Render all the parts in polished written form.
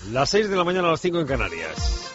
Las 6 de la mañana, a las 5 en Canarias.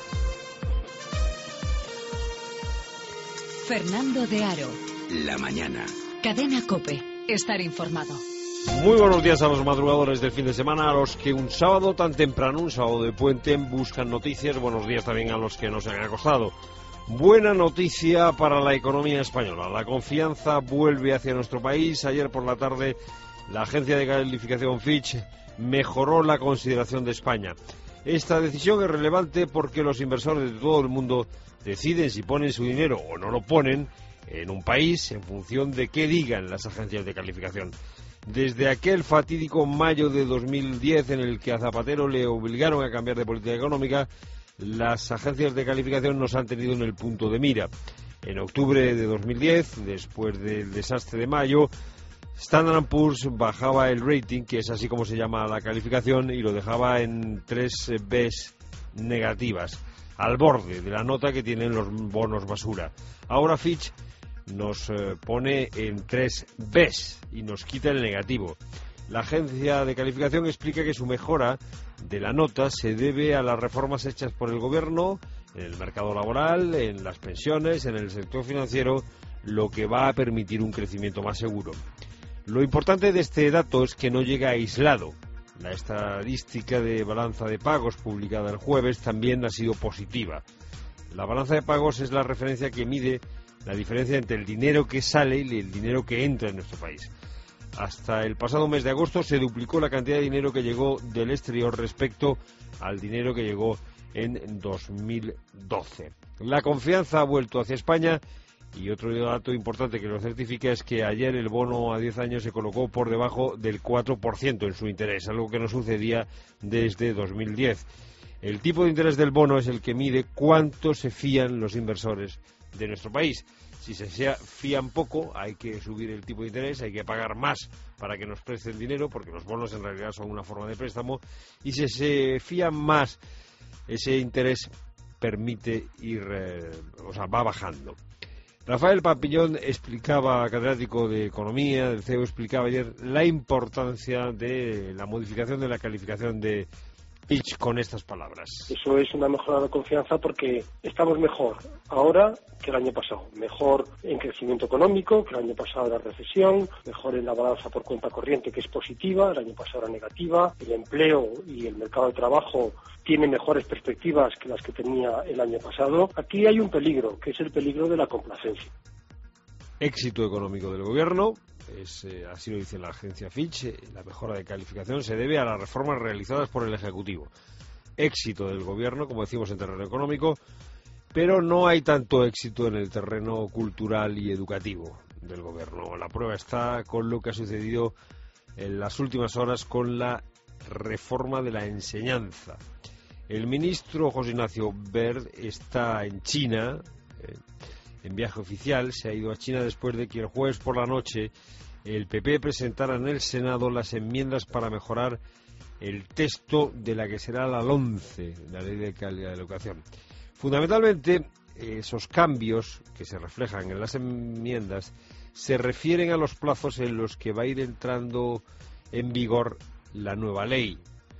Fernando de Aro. La mañana. Cadena COPE. Estar informado. Muy buenos días a los madrugadores del fin de semana, a los que un sábado tan temprano, un sábado de puente, buscan noticias. Buenos días también a los que no se han acostado. Buena noticia para la economía española. La confianza vuelve hacia nuestro país. Ayer por la tarde, la agencia de calificación Fitch mejoró la consideración de España. Esta decisión es relevante porque los inversores de todo el mundo deciden si ponen su dinero o no lo ponen en un país en función de qué digan las agencias de calificación. Desde aquel fatídico mayo de 2010 en el que a Zapatero le obligaron a cambiar de política económica, las agencias de calificación nos han tenido en el punto de mira. En octubre de 2010, después del desastre de mayo, Standard & Poor's bajaba el rating, que es así como se llama la calificación, y lo dejaba en 3 Bs negativas, al borde de la nota que tienen los bonos basura. Ahora Fitch nos pone en 3 Bs y nos quita el negativo. La agencia de calificación explica que su mejora de la nota se debe a las reformas hechas por el gobierno en el mercado laboral, en las pensiones, en el sector financiero, lo que va a permitir un crecimiento más seguro. Lo importante de este dato es que no llega aislado. La estadística de balanza de pagos publicada el jueves también ha sido positiva. La balanza de pagos es la referencia que mide la diferencia entre el dinero que sale y el dinero que entra en nuestro país. Hasta el pasado mes de agosto se duplicó la cantidad de dinero que llegó del exterior respecto al dinero que llegó en 2012. La confianza ha vuelto hacia España. Y otro dato importante que lo certifica es que ayer el bono a 10 años se colocó por debajo del 4% en su interés, algo que no sucedía desde 2010. El tipo de interés del bono es el que mide cuánto se fían los inversores de nuestro país. Si se fían poco, hay que subir el tipo de interés, hay que pagar más para que nos presten dinero, porque los bonos en realidad son una forma de préstamo, y si se fían más, ese interés permite ir, va bajando. Rafael Pampillón explicaba, catedrático de Economía del CEU, explicaba ayer la importancia de la modificación de la calificación de Fitch con estas palabras. Eso es una mejora de confianza porque estamos mejor ahora que el año pasado. Mejor en crecimiento económico, que el año pasado era recesión, mejor en la balanza por cuenta corriente, que es positiva, el año pasado era negativa, el empleo y el mercado de trabajo tiene mejores perspectivas que las que tenía el año pasado. Aquí hay un peligro, que es el peligro de la complacencia. Éxito económico del gobierno, así lo dice la agencia Fitch. La mejora de calificación se debe a las reformas realizadas por el Ejecutivo. Éxito del gobierno, como decimos, en terreno económico, pero no hay tanto éxito en el terreno cultural y educativo del gobierno. La prueba está con lo que ha sucedido en las últimas horas con la reforma de la enseñanza. El ministro José Ignacio Wert está en China, en viaje oficial. Se ha ido a China después de que el jueves por la noche el PP presentara en el Senado las enmiendas para mejorar el texto de la que será la LOMCE, la Ley de Calidad de la Educación. Fundamentalmente, esos cambios que se reflejan en las enmiendas se refieren a los plazos en los que va a ir entrando en vigor la nueva ley.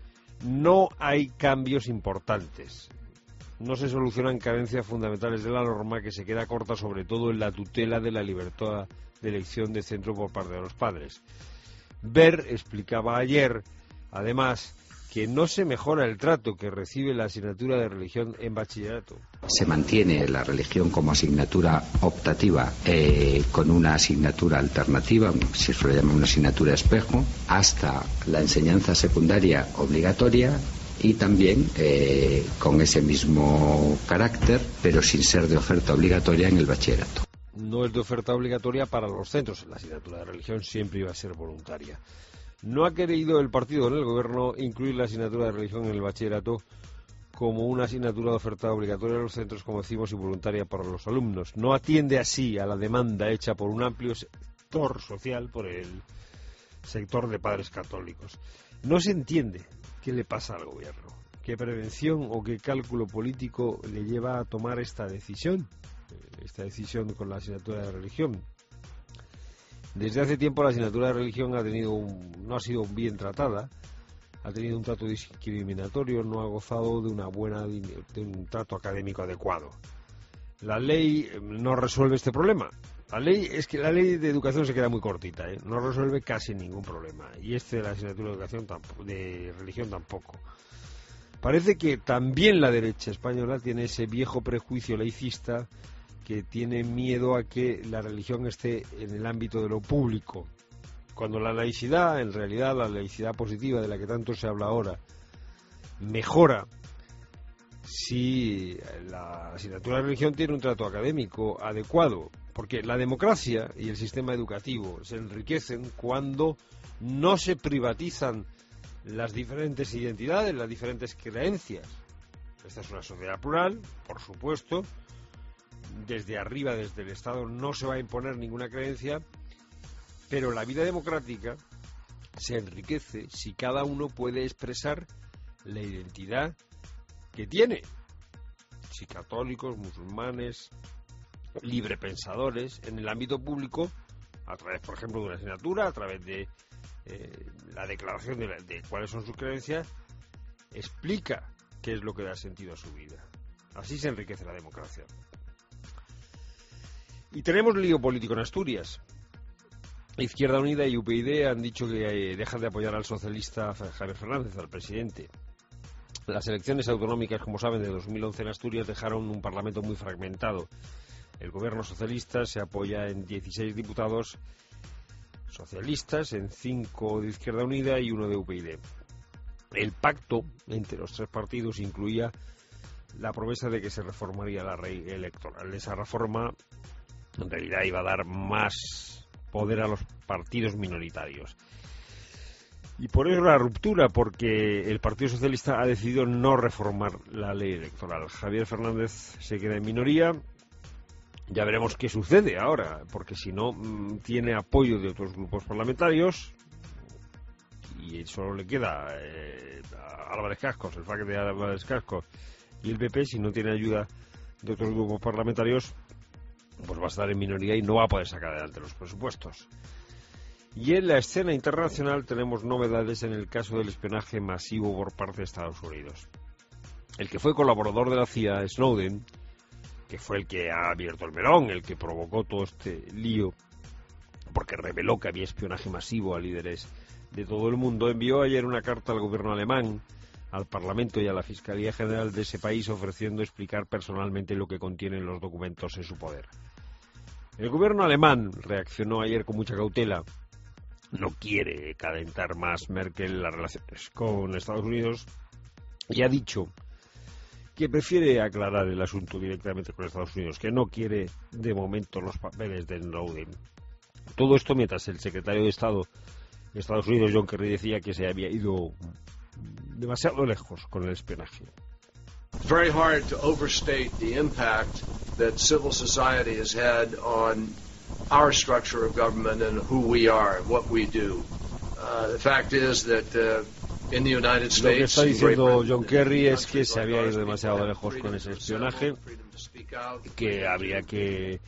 No hay cambios importantes. No se solucionan carencias fundamentales de la norma, que se queda corta sobre todo en la tutela de la libertad de elección de centro por parte de los padres. Wert explicaba ayer, además, que no se mejora el trato que recibe la asignatura de religión en bachillerato. Se mantiene la religión como asignatura optativa con una asignatura alternativa, si se le llama una asignatura espejo, hasta la enseñanza secundaria obligatoria y también con ese mismo carácter, pero sin ser de oferta obligatoria en el bachillerato. No es de oferta obligatoria para los centros. La asignatura de religión siempre iba a ser voluntaria. No ha querido el partido en el gobierno incluir la asignatura de religión en el bachillerato como una asignatura de oferta obligatoria en los centros, como decimos, y voluntaria para los alumnos. No atiende así a la demanda hecha por un amplio sector social, por el sector de padres católicos. No se entiende qué le pasa al gobierno, qué prevención o qué cálculo político le lleva a tomar esta decisión con la asignatura de religión. Desde hace tiempo la asignatura de religión no ha sido bien tratada ha tenido un trato discriminatorio, no ha gozado de un trato académico adecuado. La ley no resuelve este problema. La ley de educación se queda muy cortita, no resuelve casi ningún problema. Y de la asignatura de educación de religión tampoco. Parece que también la derecha española tiene ese viejo prejuicio laicista que tiene miedo a que la religión esté en el ámbito de lo público. Cuando la laicidad, en realidad la laicidad positiva de la que tanto se habla ahora, mejora si la asignatura de religión tiene un trato académico adecuado. Porque la democracia y el sistema educativo se enriquecen cuando no se privatizan las diferentes identidades, las diferentes creencias. Esta es una sociedad plural, por supuesto. Desde arriba, desde el Estado, no se va a imponer ninguna creencia, pero la vida democrática se enriquece si cada uno puede expresar la identidad que tiene. Si católicos, musulmanes, librepensadores, en el ámbito público, a través, por ejemplo, de una asignatura, a través de la declaración de cuáles son sus creencias, explica qué es lo que da sentido a su vida. Así se enriquece la democracia. Y tenemos lío político en Asturias. Izquierda Unida y UPyD han dicho que dejan de apoyar al socialista Javier Fernández, al presidente. Las elecciones autonómicas, como saben, de 2011 en Asturias dejaron un parlamento muy fragmentado. El gobierno socialista se apoya en 16 diputados socialistas, en 5 de Izquierda Unida y 1 de UPyD. El pacto entre los tres partidos incluía la promesa de que se reformaría la ley electoral. Esa reforma en realidad iba a dar más poder a los partidos minoritarios. Y por eso la ruptura, porque el Partido Socialista ha decidido no reformar la ley electoral. Javier Fernández se queda en minoría. Ya veremos qué sucede ahora, porque si no tiene apoyo de otros grupos parlamentarios y solo le queda a Álvarez Cascos, el FAC de Álvarez Cascos y el PP. Si no tiene ayuda de otros grupos parlamentarios, pues va a estar en minoría y no va a poder sacar adelante los presupuestos. Y en la escena internacional tenemos novedades en el caso del espionaje masivo por parte de Estados Unidos. El que fue colaborador de la CIA, Snowden, que fue el que ha abierto el melón, el que provocó todo este lío, porque reveló que había espionaje masivo a líderes de todo el mundo, envió ayer una carta al gobierno alemán, al Parlamento y a la Fiscalía General de ese país, ofreciendo explicar personalmente lo que contienen los documentos en su poder. El gobierno alemán reaccionó ayer con mucha cautela. No quiere calentar más Merkel las relaciones con Estados Unidos y ha dicho que prefiere aclarar el asunto directamente con Estados Unidos, que no quiere de momento los papeles de Snowden. Todo esto mientras el secretario de Estado de Estados Unidos, John Kerry, decía que se había ido demasiado lejos con el espionaje. It's very hard to overstate the impact that civil society has had on our structure of government and who we are and what we do. The fact is that in the United States, lo que está diciendo John Kerry es que se había ido demasiado lejos con ese espionaje, que habría que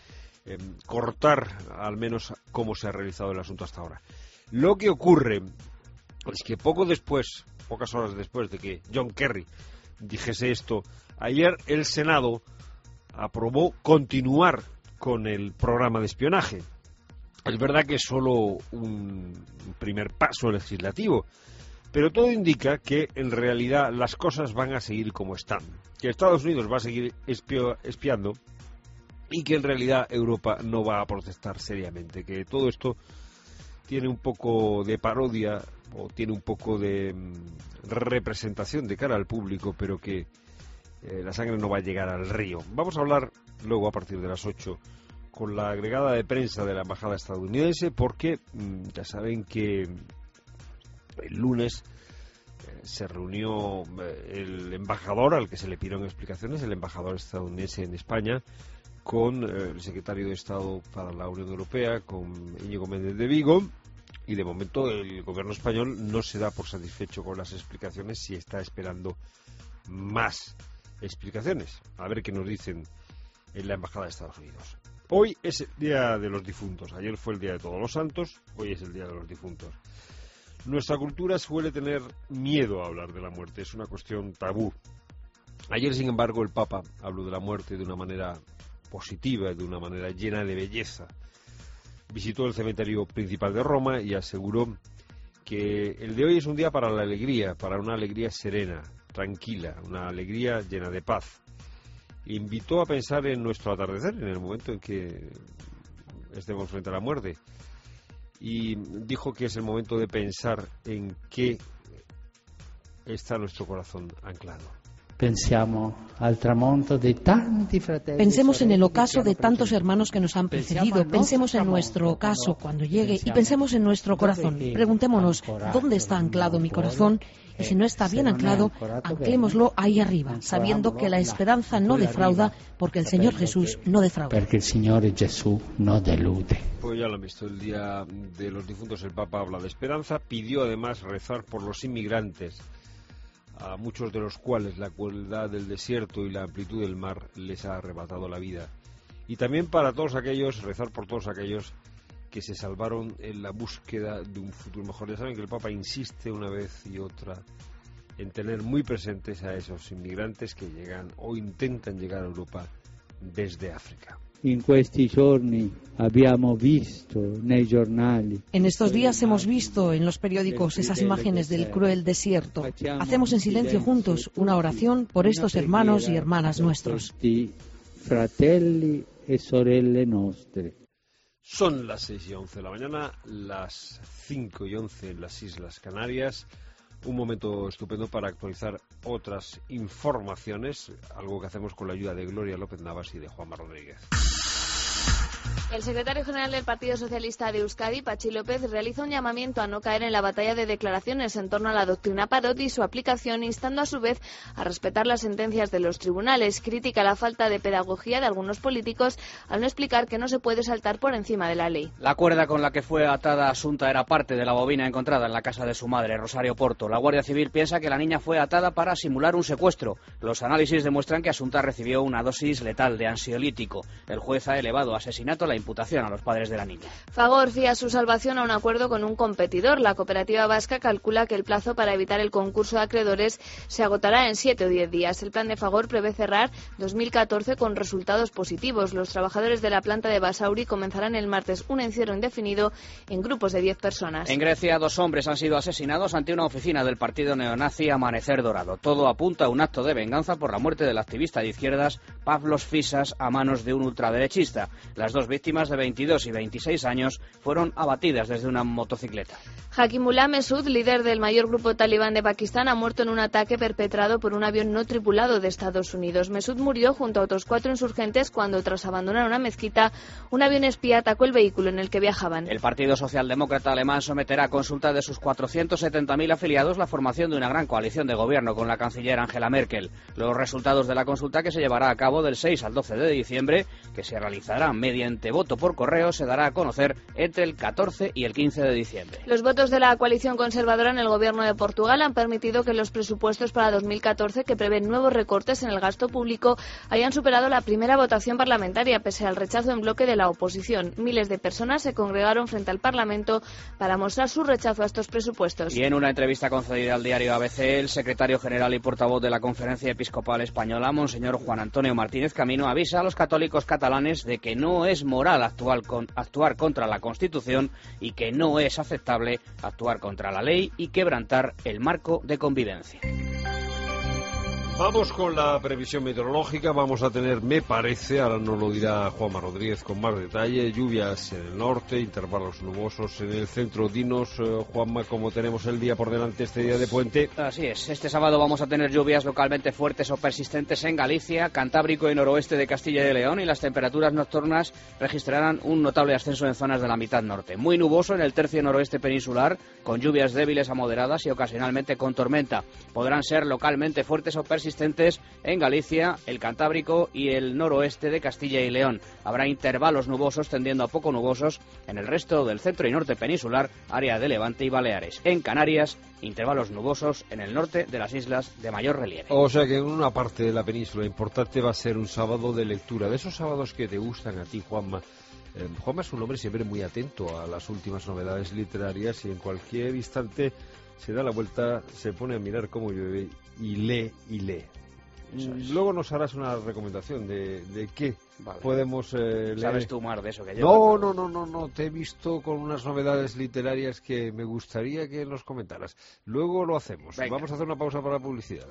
cortar al menos cómo se ha realizado el asunto hasta ahora. Lo que ocurre es que pocas horas después de que John Kerry dijese esto, ayer el Senado aprobó continuar con el programa de espionaje. Es verdad que es solo un primer paso legislativo, pero todo indica que en realidad las cosas van a seguir como están, que Estados Unidos va a seguir espiando y que en realidad Europa no va a protestar seriamente, que todo esto tiene un poco de parodia o tiene un poco de representación de cara al público, pero que la sangre no va a llegar al río. Vamos a hablar luego a partir de las 8 con la agregada de prensa de la embajada estadounidense, porque ya saben que el lunes se reunió el embajador al que se le pidieron explicaciones, el embajador estadounidense en España, con el secretario de Estado para la Unión Europea, con Íñigo Méndez de Vigo, y de momento el gobierno español no se da por satisfecho con las explicaciones y está esperando más explicaciones. A ver qué nos dicen en la embajada de Estados Unidos. Hoy es el Día de los Difuntos. Ayer fue el Día de Todos los Santos, hoy es el Día de los Difuntos. Nuestra cultura suele tener miedo a hablar de la muerte, es una cuestión tabú. Ayer, sin embargo, el Papa habló de la muerte de una manera positiva, de una manera llena de belleza. Visitó el cementerio principal de Roma y aseguró que el de hoy es un día para la alegría, para una alegría serena, tranquila, una alegría llena de paz. Invitó a pensar en nuestro atardecer, en el momento en que estemos frente a la muerte, y dijo que es el momento de pensar en qué está nuestro corazón anclado. Pensemos en el ocaso de tantos hermanos que nos han precedido, pensemos en nuestro ocaso cuando llegue y pensemos en nuestro corazón. Preguntémonos, ¿dónde está anclado mi corazón? Y si no está bien anclado, anclémoslo ahí arriba, sabiendo que la esperanza no defrauda, porque el Señor Jesús no defrauda. Porque el Señor Jesús no delude. Pues ya lo han visto, el Día de los Difuntos el Papa habla de esperanza, pidió además rezar por los inmigrantes, a muchos de los cuales la crueldad del desierto y la amplitud del mar les ha arrebatado la vida. Y también para todos aquellos, rezar por todos aquellos que se salvaron en la búsqueda de un futuro mejor. Ya saben que el Papa insiste una vez y otra en tener muy presentes a esos inmigrantes que llegan o intentan llegar a Europa desde África. En estos días hemos visto en los periódicos esas imágenes del cruel desierto. Hacemos en silencio juntos una oración por estos hermanos y hermanas nuestros. Son las 6:11 de la mañana, las 5:11 en las Islas Canarias. Un momento estupendo para actualizar otras informaciones, algo que hacemos con la ayuda de Gloria López Navas y de Juanma Rodríguez. El secretario general del Partido Socialista de Euskadi, Patxi López, realiza un llamamiento a no caer en la batalla de declaraciones en torno a la doctrina Parot y su aplicación, instando a su vez a respetar las sentencias de los tribunales. Critica la falta de pedagogía de algunos políticos al no explicar que no se puede saltar por encima de la ley. La cuerda con la que fue atada Asunta era parte de la bobina encontrada en la casa de su madre, Rosario Porto. La Guardia Civil piensa que la niña fue atada para simular un secuestro. Los análisis demuestran que Asunta recibió una dosis letal de ansiolítico. El juez ha elevado a asesinato la imputación a los padres de la niña. Fagor fía su salvación a un acuerdo con un competidor. La cooperativa vasca calcula que el plazo para evitar el concurso de acreedores se agotará en 7 o 10 días. El plan de Fagor prevé cerrar 2014 con resultados positivos. Los trabajadores de la planta de Basauri comenzarán el martes un encierro indefinido en grupos de 10 personas. En Grecia, 2 hombres han sido asesinados ante una oficina del partido neonazi Amanecer Dorado. Todo apunta a un acto de venganza por la muerte del activista de izquierdas Pavlos Fisas a manos de un ultraderechista. Las 2 víctimas de 22 y 26 años fueron abatidas desde una motocicleta. Hakimullah Mesud, líder del mayor grupo talibán de Pakistán, ha muerto en un ataque perpetrado por un avión no tripulado de Estados Unidos. Mesud murió junto a otros 4 insurgentes cuando, tras abandonar una mezquita, un avión espía atacó el vehículo en el que viajaban. El Partido Socialdemócrata alemán someterá a consulta de sus 470.000 afiliados la formación de una gran coalición de gobierno con la canciller Angela Merkel. Los resultados de la consulta, que se llevará a cabo del 6 al 12 de diciembre, que se realizará mediante voto por correo, se dará a conocer entre el 14 y el 15 de diciembre. Los votos de la coalición conservadora en el gobierno de Portugal han permitido que los presupuestos para 2014, que prevén nuevos recortes en el gasto público, hayan superado la primera votación parlamentaria, pese al rechazo en bloque de la oposición. Miles de personas se congregaron frente al Parlamento para mostrar su rechazo a estos presupuestos. Y en una entrevista concedida al diario ABC, el secretario general y portavoz de la Conferencia Episcopal Española, Monseñor Juan Antonio Martínez Camino, avisa a los católicos catalanes de que no es moral actuar contra la Constitución y que no es aceptable actuar contra la ley y quebrantar el marco de convivencia. Vamos con la previsión meteorológica. Vamos a tener, me parece, ahora nos lo dirá Juanma Rodríguez con más detalle, lluvias en el norte, intervalos nubosos en el centro. Dinos, Juanma, cómo tenemos el día por delante, este día de puente. Así es, este sábado vamos a tener lluvias localmente fuertes o persistentes en Galicia, Cantábrico y noroeste de Castilla y León, y las temperaturas nocturnas registrarán un notable ascenso en zonas de la mitad norte. Muy nuboso en el tercio noroeste peninsular, con lluvias débiles a moderadas y ocasionalmente con tormenta. Podrán ser localmente fuertes o persistentes en Galicia, el Cantábrico y el noroeste de Castilla y León. Habrá intervalos nubosos tendiendo a poco nubosos en el resto del centro y norte peninsular, área de Levante y Baleares. En Canarias, intervalos nubosos en el norte de las islas de mayor relieve. O sea que en una parte de la península importante va a ser un sábado de lectura, de esos sábados que te gustan a ti, Juanma, Juanma es un hombre siempre muy atento a las últimas novedades literarias y en cualquier instante se da la vuelta, se pone a mirar cómo llueve y lee y lee. Luego nos harás una recomendación de qué podemos leer. ¿Sabes tú más de eso que yo? No, te he visto con unas novedades literarias que me gustaría que nos comentaras. Luego lo hacemos. Venga. Vamos a hacer una pausa para la publicidad.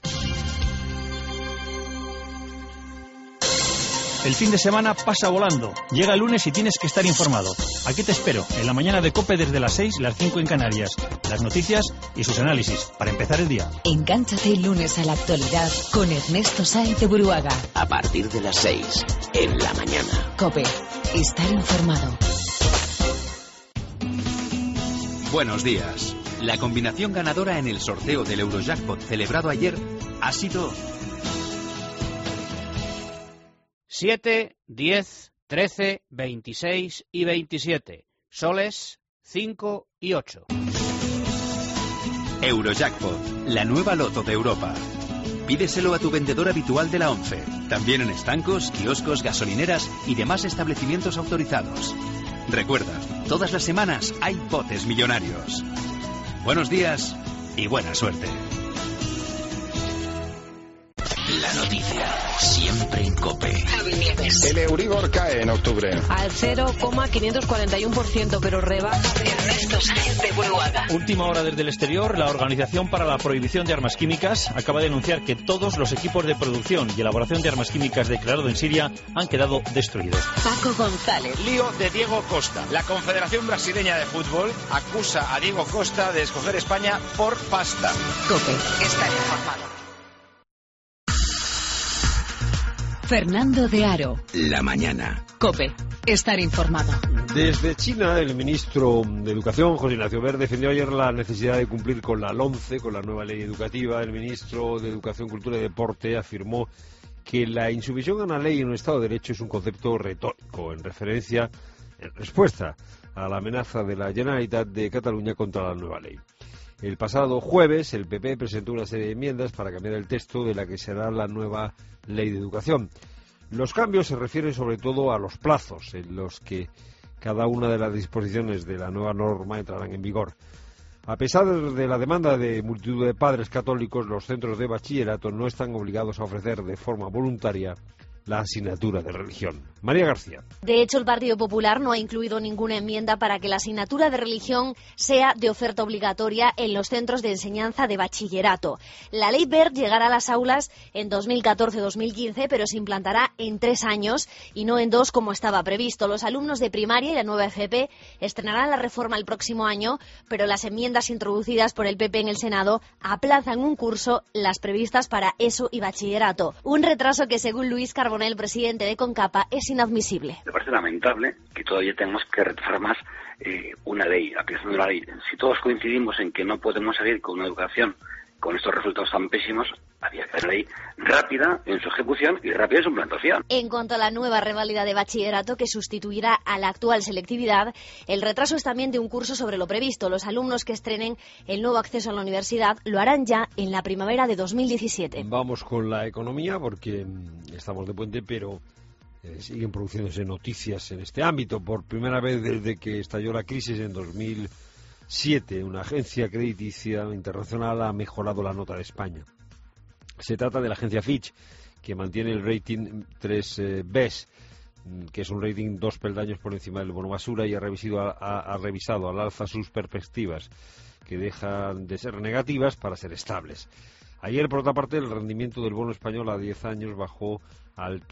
El fin de semana pasa volando. Llega el lunes y tienes que estar informado. Aquí te espero, en la mañana de COPE desde las 6 y las 5 en Canarias. Las noticias y sus análisis, para empezar el día. Engánchate el lunes a la actualidad con Ernesto Sáenz de Buruaga. A partir de las 6, en la mañana. COPE, estar informado. Buenos días. La combinación ganadora en el sorteo del Eurojackpot celebrado ayer ha sido 7, 10, 13, 26 y 27. Soles 5 y 8. Eurojackpot, la nueva loto de Europa. Pídeselo a tu vendedor habitual de la ONCE. También en estancos, kioscos, gasolineras y demás establecimientos autorizados. Recuerda, todas las semanas hay botes millonarios. Buenos días y buena suerte. La noticia, siempre en COPE. El Euribor cae en octubre. Al 0,541%, pero rebaja. Ernesto Sáenz de Buruaga. Última hora desde el exterior, la Organización para la Prohibición de Armas Químicas acaba de anunciar que todos los equipos de producción y elaboración de armas químicas declarados en Siria han quedado destruidos. Paco González. Lío de Diego Costa. La Confederación Brasileña de Fútbol acusa a Diego Costa de escoger España por pasta. COPE, estar informado. Fernando de Aro. La mañana. COPE, estar informado. Desde China, el ministro de Educación, José Ignacio Wert, defendió ayer la necesidad de cumplir con la LOMCE, con la nueva ley educativa. El ministro de Educación, Cultura y Deporte afirmó que la insumisión a una ley en un Estado de Derecho es un concepto retórico, en respuesta a la amenaza de la Generalitat de Cataluña contra la nueva ley. El pasado jueves, el PP presentó una serie de enmiendas para cambiar el texto de la que será la nueva ley de educación. Los cambios se refieren sobre todo a los plazos en los que cada una de las disposiciones de la nueva norma entrarán en vigor. A pesar de la demanda de multitud de padres católicos, los centros de bachillerato no están obligados a ofrecer de forma voluntaria la asignatura de religión. María García. De hecho, el Partido Popular no ha incluido ninguna enmienda para que la asignatura de religión sea de oferta obligatoria en los centros de enseñanza de bachillerato. La ley Wert llegará a las aulas en 2014-2015, pero se implantará en 3 años y no en 2 como estaba previsto. Los alumnos de primaria y la nueva FP estrenarán la reforma el próximo año, pero las enmiendas introducidas por el PP en el Senado aplazan un curso las previstas para ESO y bachillerato. Un retraso que, según Luis Carbonell, presidente de CONCAPA, es inadmisible. Me parece lamentable que todavía tengamos que retrasar más una ley, la aplicación de una ley. Si todos coincidimos en que no podemos seguir con una educación con estos resultados tan pésimos, había que hacer una ley rápida en su ejecución y rápida en su implantación. En cuanto a la nueva reválida de bachillerato que sustituirá a la actual selectividad, el retraso es también de un curso sobre lo previsto. Los alumnos que estrenen el nuevo acceso a la universidad lo harán ya en la primavera de 2017. Vamos con la economía porque estamos de puente, pero siguen produciéndose noticias en este ámbito. Por primera vez desde que estalló la crisis en 2007, una agencia crediticia internacional ha mejorado la nota de España. Se trata de la agencia Fitch, que mantiene el rating 3B, que es un rating 2 peldaños por encima del bono basura, y ha revisado al alza sus perspectivas, que dejan de ser negativas para ser estables. Ayer, por otra parte, el rendimiento del bono español a 10 años bajó al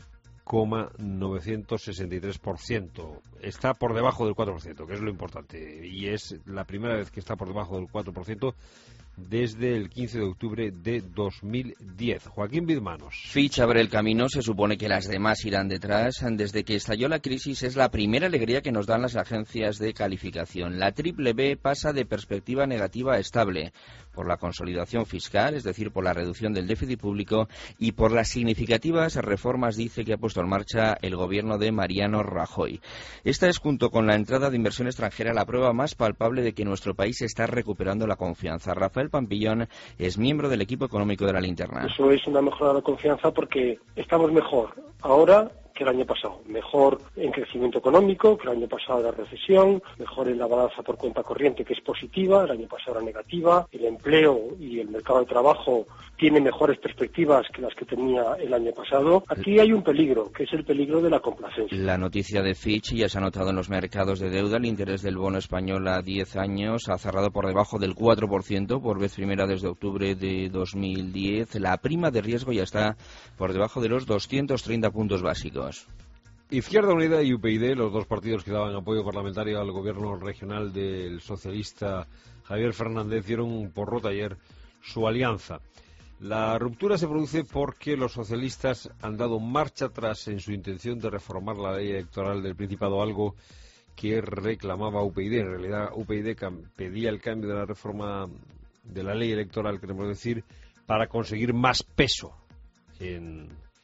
3,963%. Está por debajo del 4%, que es lo importante, y es la primera vez que está por debajo del 4% desde el 15 de octubre de 2010. Joaquín Bizmanos. Fitch abre el camino, se supone que las demás irán detrás. Desde que estalló la crisis es la primera alegría que nos dan las agencias de calificación. La triple B pasa de perspectiva negativa a estable por la consolidación fiscal, es decir, por la reducción del déficit público y por las significativas reformas, dice, que ha puesto en marcha el gobierno de Mariano Rajoy. Esta es, junto con la entrada de inversión extranjera, la prueba más palpable de que nuestro país está recuperando la confianza. Rafael Pampillón es miembro del equipo económico de La Linterna. Eso es una mejora de la confianza porque estamos mejor ahora que el año pasado. Mejor en crecimiento económico, que el año pasado era recesión, mejor en la balanza por cuenta corriente, que es positiva, el año pasado era negativa, el empleo y el mercado de trabajo tiene mejores perspectivas que las que tenía el año pasado. Aquí hay un peligro, que es el peligro de la complacencia. La noticia de Fitch ya se ha notado en los mercados de deuda. El interés del bono español a 10 años ha cerrado por debajo del 4% por vez primera desde octubre de 2010. La prima de riesgo ya está por debajo de los 230 puntos básicos. Izquierda Unida y UPyD, los dos partidos que daban apoyo parlamentario al gobierno regional del socialista Javier Fernández, dieron por roto ayer su alianza. La ruptura se produce porque los socialistas han dado marcha atrás en su intención de reformar la ley electoral del Principado, algo que reclamaba UPyD. En realidad, UPyD pedía el cambio de la reforma de la ley electoral, queremos decir, para conseguir más peso en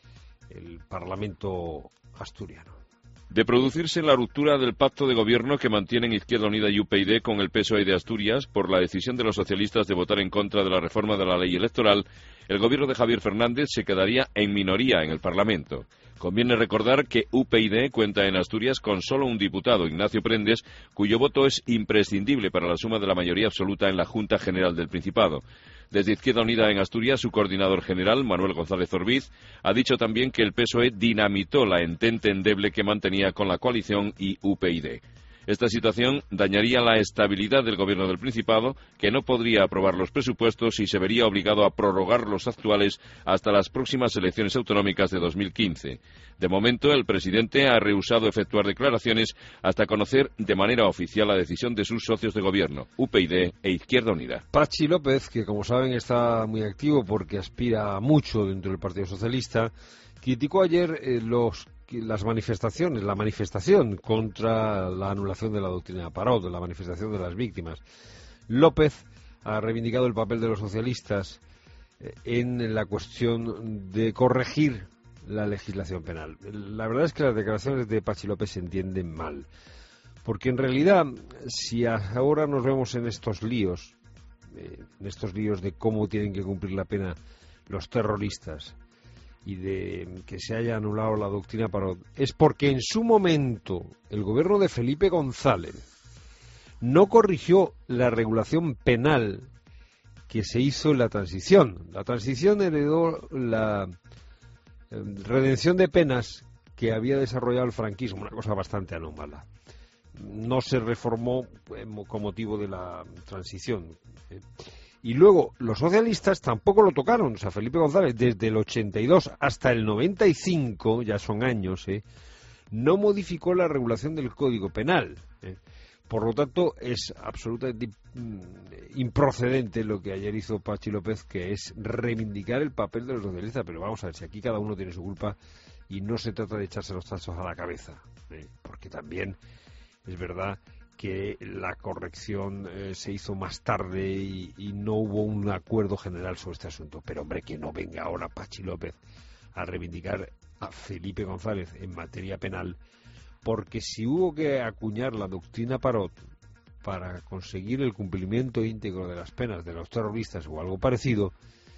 el Parlamento asturiano. De producirse la ruptura del pacto de gobierno que mantienen Izquierda Unida y UPyD con el PSOE de Asturias por la decisión de los socialistas de votar en contra de la reforma de la ley electoral, el gobierno de Javier Fernández se quedaría en minoría en el Parlamento. Conviene recordar que UPyD cuenta en Asturias con solo un diputado, Ignacio Prendes, cuyo voto es imprescindible para la suma de la mayoría absoluta en la Junta General del Principado. Desde Izquierda Unida en Asturias, su coordinador general, Manuel González Orbiz, ha dicho también que el PSOE dinamitó la entente endeble que mantenía con la coalición y UPyD. Esta situación dañaría la estabilidad del gobierno del Principado, que no podría aprobar los presupuestos y se vería obligado a prorrogar los actuales hasta las próximas elecciones autonómicas de 2015. De momento, el presidente ha rehusado efectuar declaraciones hasta conocer de manera oficial la decisión de sus socios de gobierno, UPyD e Izquierda Unida. Patxi López, que como saben está muy activo porque aspira a mucho dentro del Partido Socialista, criticó ayer la manifestación contra la anulación de la doctrina Parot, la manifestación de las víctimas. López ha reivindicado el papel de los socialistas en la cuestión de corregir la legislación penal. La verdad es que las declaraciones de Patxi López se entienden mal, porque en realidad, si ahora nos vemos en estos líos de cómo tienen que cumplir la pena los terroristas, y de que se haya anulado la doctrina Parot, es porque en su momento el gobierno de Felipe González no corrigió la regulación penal que se hizo en la transición. La transición heredó la redención de penas que había desarrollado el franquismo, una cosa bastante anómala. No se reformó con motivo de la transición. Y luego, los socialistas tampoco lo tocaron. O sea, Felipe González, desde el 82 hasta el 95, ya son años, no modificó la regulación del Código Penal. Por lo tanto, es absolutamente improcedente lo que ayer hizo Patxi López, que es reivindicar el papel de los socialistas. Pero vamos a ver, si aquí cada uno tiene su culpa y no se trata de echarse los tachos a la cabeza. Porque también es verdad que la corrección se hizo más tarde y no hubo un acuerdo general sobre este asunto. Pero, hombre, que no venga ahora Patxi López a reivindicar a Felipe González en materia penal, porque si hubo que acuñar la doctrina Parot para conseguir el cumplimiento íntegro de las penas de los terroristas o algo parecido,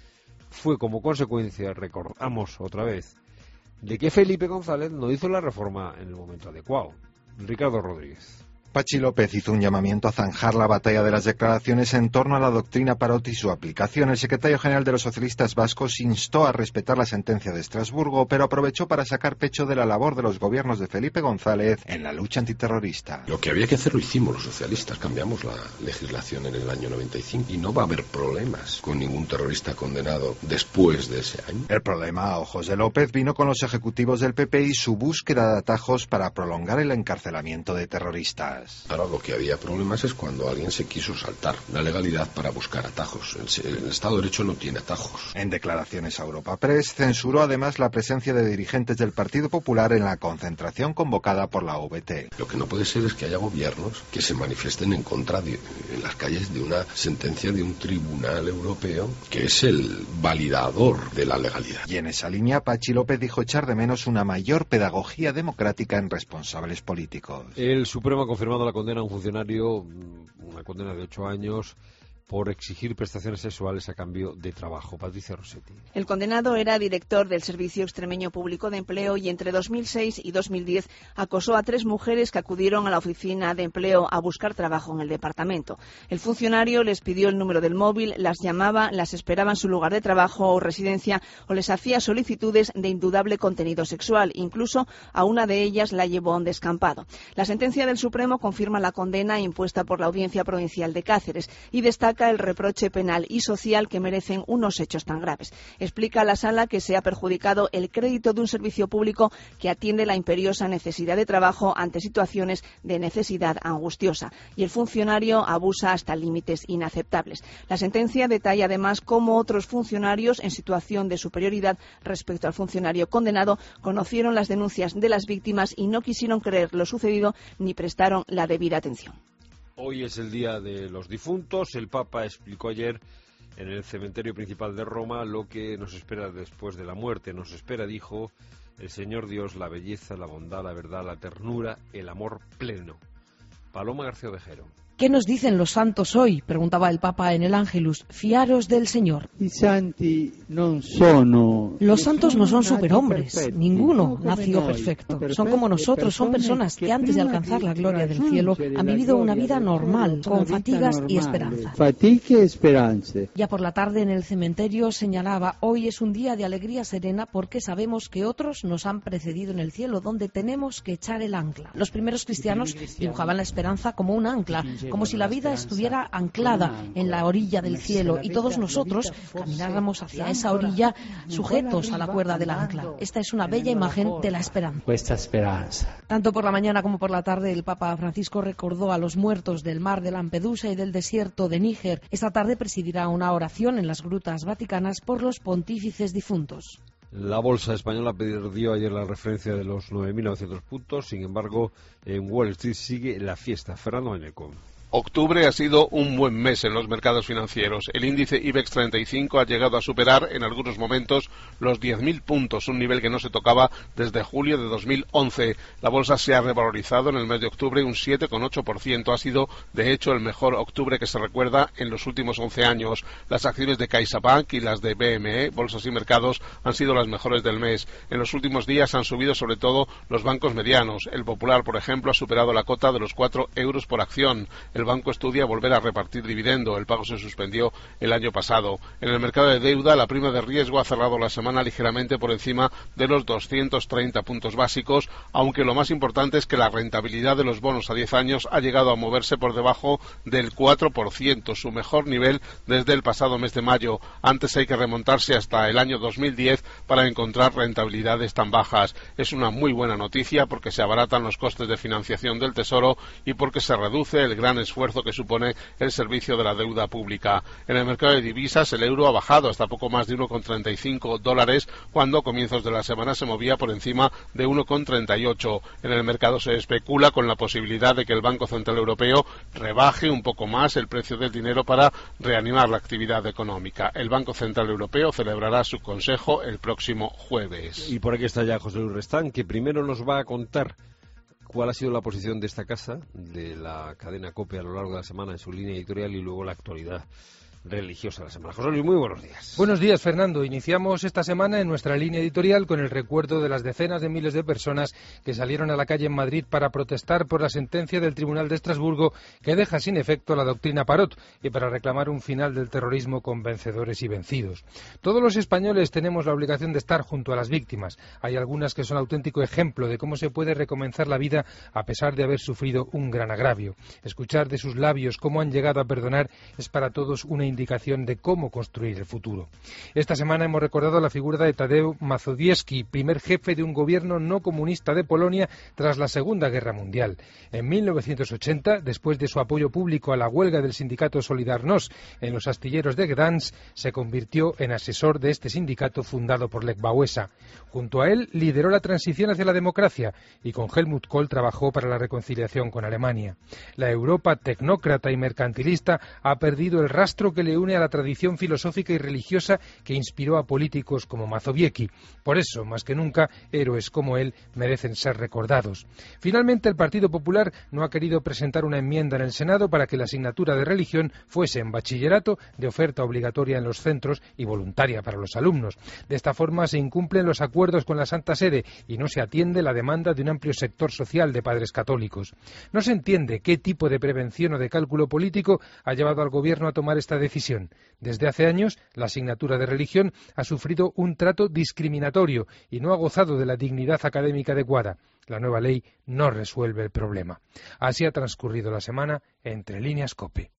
fue como consecuencia, recordamos otra vez, de que Felipe González no hizo la reforma en el momento adecuado. Ricardo Rodríguez. Patxi López hizo un llamamiento a zanjar la batalla de las declaraciones en torno a la doctrina Parot y su aplicación. El secretario general de los socialistas vascos instó a respetar la sentencia de Estrasburgo, pero aprovechó para sacar pecho de la labor de los gobiernos de Felipe González en la lucha antiterrorista. Lo que había que hacer lo hicimos los socialistas, cambiamos la legislación en el año 95 y no va a haber problemas con ningún terrorista condenado después de ese año. El problema, a ojos de López, vino con los ejecutivos del PP y su búsqueda de atajos para prolongar el encarcelamiento de terroristas. Ahora lo que había problemas es cuando alguien se quiso saltar la legalidad para buscar atajos. El Estado de Derecho no tiene atajos. En declaraciones a Europa Press censuró además la presencia de dirigentes del Partido Popular en la concentración convocada por la OVT. Lo que no puede ser es que haya gobiernos que se manifiesten en contra en las calles de una sentencia de un tribunal europeo que es el validador de la legalidad. Y en esa línea, Patxi López dijo echar de menos una mayor pedagogía democrática en responsables políticos. El Supremo ha confirmado la condena a un funcionario, una condena de 8 años, por exigir prestaciones sexuales a cambio de trabajo. Patricia Rossetti. El condenado era director del Servicio Extremeño Público de Empleo y entre 2006 y 2010 acosó a 3 mujeres que acudieron a la oficina de empleo a buscar trabajo en el departamento. El funcionario les pidió el número del móvil, las llamaba, las esperaba en su lugar de trabajo o residencia o les hacía solicitudes de indudable contenido sexual. Incluso a una de ellas la llevó a un descampado. La sentencia del Supremo confirma la condena impuesta por la Audiencia Provincial de Cáceres y destaca el reproche penal y social que merecen unos hechos tan graves. Explica la Sala que se ha perjudicado el crédito de un servicio público que atiende la imperiosa necesidad de trabajo ante situaciones de necesidad angustiosa y el funcionario abusa hasta límites inaceptables. La sentencia detalla además cómo otros funcionarios en situación de superioridad respecto al funcionario condenado conocieron las denuncias de las víctimas y no quisieron creer lo sucedido ni prestaron la debida atención. Hoy es el Día de los Difuntos. El Papa explicó ayer en el cementerio principal de Roma lo que nos espera después de la muerte. Nos espera, dijo, el Señor Dios, la belleza, la bondad, la verdad, la ternura, el amor pleno. Paloma García Ovejero. ¿Qué nos dicen los santos hoy?, preguntaba el Papa en el Ángelus. Fiaros del Señor. Los santos no son superhombres, ninguno nació perfecto. Son como nosotros, son personas que antes de alcanzar la gloria del cielo han vivido una vida normal, con fatigas y esperanza. Ya por la tarde en el cementerio señalaba, hoy es un día de alegría serena porque sabemos que otros nos han precedido en el cielo, donde tenemos que echar el ancla. Los primeros cristianos dibujaban la esperanza como un ancla, como si la vida estuviera anclada en la orilla del cielo y todos nosotros camináramos hacia esa orilla sujetos a la cuerda del ancla. Esta es una bella imagen de la esperanza. Tanto por la mañana como por la tarde el Papa Francisco recordó a los muertos del mar de Lampedusa y del desierto de Níger. Esta tarde presidirá una oración en las grutas vaticanas por los pontífices difuntos. La bolsa española perdió ayer la referencia de los 9.900 puntos. Sin embargo, en Wall Street sigue la fiesta. Fernando Mañeco. Octubre ha sido un buen mes en los mercados financieros. El índice IBEX 35 ha llegado a superar en algunos momentos los 10.000 puntos, un nivel que no se tocaba desde julio de 2011. La bolsa se ha revalorizado en el mes de octubre un 7,8%. Ha sido, de hecho, el mejor octubre que se recuerda en los últimos 11 años. Las acciones de CaixaBank y las de BME, Bolsas y Mercados, han sido las mejores del mes. En los últimos días han subido sobre todo los bancos medianos. El Popular, por ejemplo, ha superado la cota de los 4 euros por acción. El banco estudia volver a repartir dividendo. El pago se suspendió el año pasado. En el mercado de deuda, la prima de riesgo ha cerrado la semana ligeramente por encima de los 230 puntos básicos, aunque lo más importante es que la rentabilidad de los bonos a 10 años ha llegado a moverse por debajo del 4%, su mejor nivel desde el pasado mes de mayo. Antes hay que remontarse hasta el año 2010 para encontrar rentabilidades tan bajas. Es una muy buena noticia porque se abaratan los costes de financiación del Tesoro y porque se reduce el gran esfuerzo que supone el servicio de la deuda pública. En el mercado de divisas, el euro ha bajado hasta poco más de $1,35, cuando a comienzos de la semana se movía por encima de 1,38. En el mercado se especula con la posibilidad de que el Banco Central Europeo rebaje un poco más el precio del dinero para reanimar la actividad económica. El Banco Central Europeo celebrará su consejo el próximo jueves. Y por aquí está ya José Luis Restán, que primero nos va a contar cuál ha sido la posición de esta casa, de la cadena COPE a lo largo de la semana en su línea editorial y luego la actualidad religiosa de la semana. José Luis, muy buenos días. Buenos días, Fernando. Iniciamos esta semana en nuestra línea editorial con el recuerdo de las decenas de miles de personas que salieron a la calle en Madrid para protestar por la sentencia del Tribunal de Estrasburgo que deja sin efecto la doctrina Parot y para reclamar un final del terrorismo con vencedores y vencidos. Todos los españoles tenemos la obligación de estar junto a las víctimas. Hay algunas que son auténtico ejemplo de cómo se puede recomenzar la vida a pesar de haber sufrido un gran agravio. Escuchar de sus labios cómo han llegado a perdonar es para todos una indicación de cómo construir el futuro. Esta semana hemos recordado la figura de Tadeusz Mazowiecki, primer jefe de un gobierno no comunista de Polonia tras la Segunda Guerra Mundial. En 1980, después de su apoyo público a la huelga del sindicato Solidarność en los astilleros de Gdansk, se convirtió en asesor de este sindicato fundado por Lech Wałęsa. Junto a él lideró la transición hacia la democracia y con Helmut Kohl trabajó para la reconciliación con Alemania. La Europa tecnócrata y mercantilista ha perdido el rastro que que le une a la tradición filosófica y religiosa que inspiró a políticos como Mazowiecki. Por eso, más que nunca, héroes como él merecen ser recordados. Finalmente, el Partido Popular no ha querido presentar una enmienda en el Senado para que la asignatura de religión fuese en bachillerato de oferta obligatoria en los centros y voluntaria para los alumnos. De esta forma se incumplen los acuerdos con la Santa Sede y no se atiende la demanda de un amplio sector social de padres católicos. No se entiende qué tipo de prevención o de cálculo político ha llevado al Gobierno a tomar esta decisión. Desde hace años, la asignatura de religión ha sufrido un trato discriminatorio y no ha gozado de la dignidad académica adecuada. La nueva ley no resuelve el problema. Así ha transcurrido la semana Entre Líneas COPE.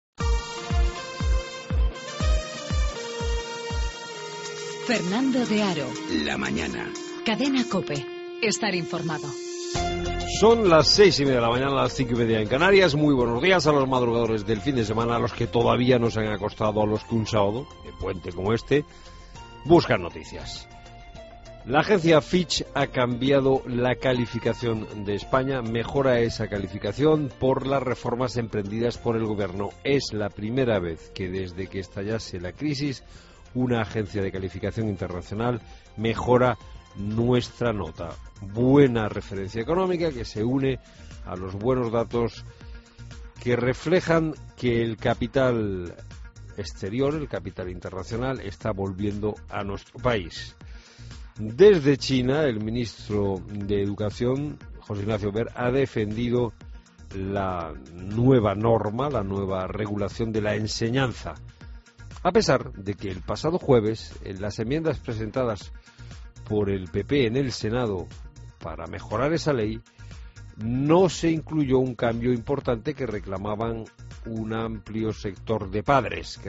Fernando de Aro. La mañana. Cadena COPE. Estar informado. Son las 6:30 de la mañana, las 5:30 en Canarias. Muy buenos días a los madrugadores del fin de semana, a los que todavía no se han acostado, a los que un sábado, de puente como este, buscan noticias. La agencia Fitch ha cambiado la calificación de España, mejora esa calificación por las reformas emprendidas por el Gobierno. Es la primera vez que desde que estallase la crisis, una agencia de calificación internacional mejora nuestra nota. Buena referencia económica que se une a los buenos datos que reflejan que el capital exterior, el capital internacional, está volviendo a nuestro país. Desde China, el ministro de Educación, José Ignacio Wert, ha defendido la nueva norma, la nueva regulación de la enseñanza, a pesar de que el pasado jueves, en las enmiendas presentadas por el PP en el Senado para mejorar esa ley, no se incluyó un cambio importante que reclamaban un amplio sector de padres,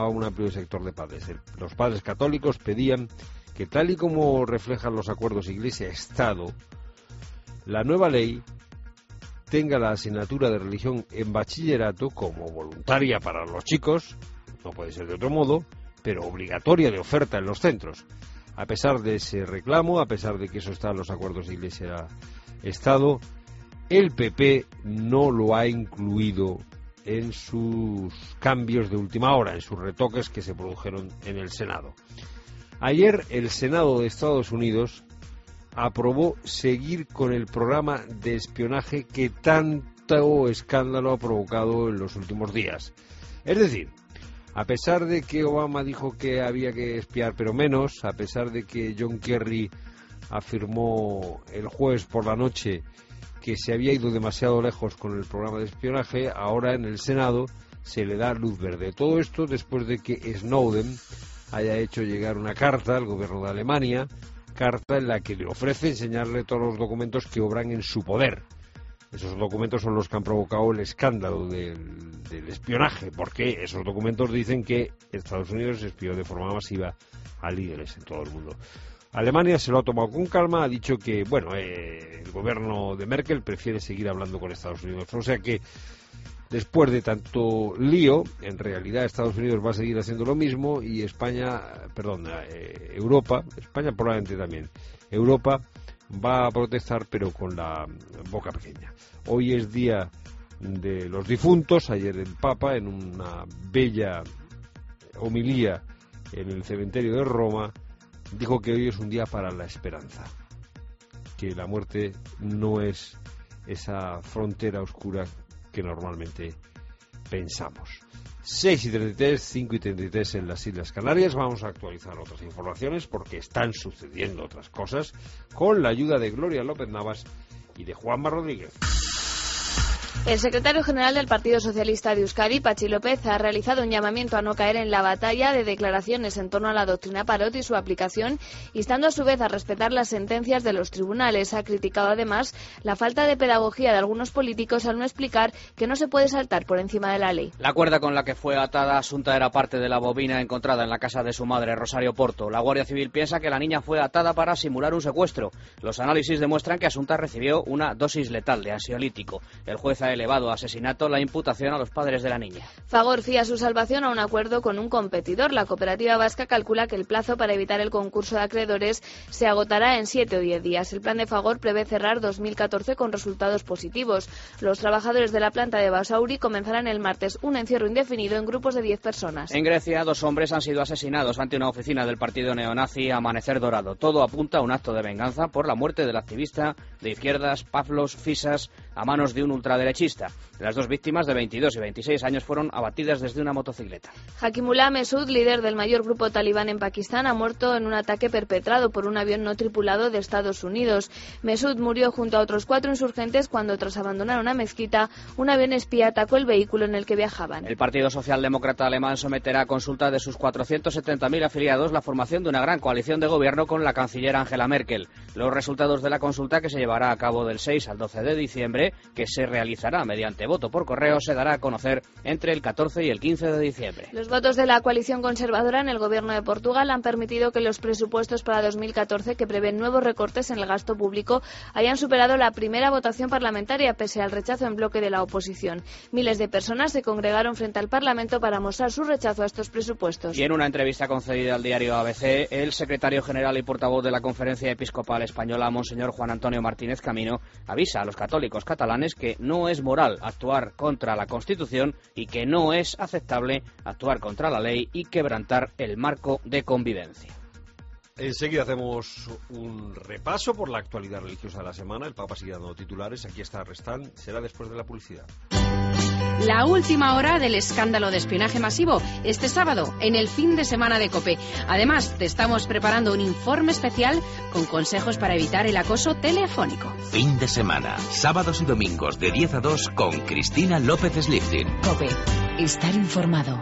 Los padres católicos pedían que, tal y como reflejan los acuerdos Iglesia-Estado, la nueva ley tenga la asignatura de religión en bachillerato como voluntaria para los chicos, no puede ser de otro modo, pero obligatoria de oferta en los centros. A pesar de ese reclamo, a pesar de que eso está en los acuerdos Iglesia-Estado, el PP no lo ha incluido en sus cambios de última hora, en sus retoques que se produjeron en el Senado. Ayer el Senado de Estados Unidos aprobó seguir con el programa de espionaje que tanto escándalo ha provocado en los últimos días. Es decir, a pesar de que Obama dijo que había que espiar pero menos, a pesar de que John Kerry afirmó el jueves por la noche que se había ido demasiado lejos con el programa de espionaje, ahora en el Senado se le da luz verde. Todo esto después de que Snowden haya hecho llegar una carta al gobierno de Alemania, carta en la que le ofrece enseñarle todos los documentos que obran en su poder. Esos documentos son los que han provocado el escándalo del espionaje, porque esos documentos dicen que Estados Unidos espió de forma masiva a líderes en todo el mundo. Alemania se lo ha tomado con calma, ha dicho que, el gobierno de Merkel prefiere seguir hablando con Estados Unidos. O sea que, después de tanto lío, en realidad Estados Unidos va a seguir haciendo lo mismo y Europa, España probablemente también, Europa va a protestar pero con la boca pequeña. Hoy es día de los difuntos. Ayer el Papa, en una bella homilía en el cementerio de Roma, dijo que hoy es un día para la esperanza, que la muerte no es esa frontera oscura que normalmente pensamos. 6:33, 5:33 en las Islas Canarias. Vamos a actualizar otras informaciones porque están sucediendo otras cosas con la ayuda de Gloria López Navas y de Juanma Rodríguez. El secretario general del Partido Socialista de Euskadi, Patxi López, ha realizado un llamamiento a no caer en la batalla de declaraciones en torno a la doctrina Parot y su aplicación, instando a su vez a respetar las sentencias de los tribunales. Ha criticado además la falta de pedagogía de algunos políticos al no explicar que no se puede saltar por encima de la ley. La cuerda con la que fue atada Asunta era parte de la bobina encontrada en la casa de su madre, Rosario Porto. La Guardia Civil piensa que la niña fue atada para simular un secuestro. Los análisis demuestran que Asunta recibió una dosis letal de ansiolítico. El juez ha ha elevado a asesinato la imputación a los padres de la niña. Fagor fía su salvación a un acuerdo con un competidor. La cooperativa vasca calcula que el plazo para evitar el concurso de acreedores se agotará en 7 o 10 días. El plan de Fagor prevé cerrar 2014 con resultados positivos. Los trabajadores de la planta de Basauri comenzarán el martes un encierro indefinido en grupos de 10 personas. En Grecia, 2 hombres han sido asesinados ante una oficina del partido neonazi Amanecer Dorado. Todo apunta a un acto de venganza por la muerte del activista de izquierdas Pavlos Fisas a manos de un ultraderechista. Las 2 víctimas de 22 y 26 años fueron abatidas desde una motocicleta. Hakimullah Mesud, líder del mayor grupo talibán en Pakistán, ha muerto en un ataque perpetrado por un avión no tripulado de Estados Unidos. Mesud murió junto a otros 4 insurgentes cuando, tras abandonar una mezquita, un avión espía atacó el vehículo en el que viajaban. El Partido Socialdemócrata alemán someterá a consulta de sus 470.000 afiliados la formación de una gran coalición de gobierno con la canciller Angela Merkel. Los resultados de la consulta, que se llevará a cabo del 6 al 12 de diciembre, que se realizará mediante voto por correo, se dará a conocer entre el 14 y el 15 de diciembre. Los votos de la coalición conservadora en el gobierno de Portugal han permitido que los presupuestos para 2014, que prevén nuevos recortes en el gasto público, hayan superado la primera votación parlamentaria, pese al rechazo en bloque de la oposición. Miles de personas se congregaron frente al Parlamento para mostrar su rechazo a estos presupuestos. Y en una entrevista concedida al diario ABC, el secretario general y portavoz de la Conferencia Episcopal Española, Monseñor Juan Antonio Martínez Camino, avisa a los católicos catalanes que no es moral actuar contra la Constitución y que no es aceptable actuar contra la ley y quebrantar el marco de convivencia. Enseguida hacemos un repaso por la actualidad religiosa de la semana. El Papa sigue dando titulares. Aquí está Restán. Será después de la publicidad. La última hora del escándalo de espionaje masivo, este sábado, en el fin de semana de COPE. Además, te estamos preparando un informe especial con consejos para evitar el acoso telefónico. Fin de semana, sábados y domingos de 10 a 2 con Cristina López Slifkin. COPE. Estar informado.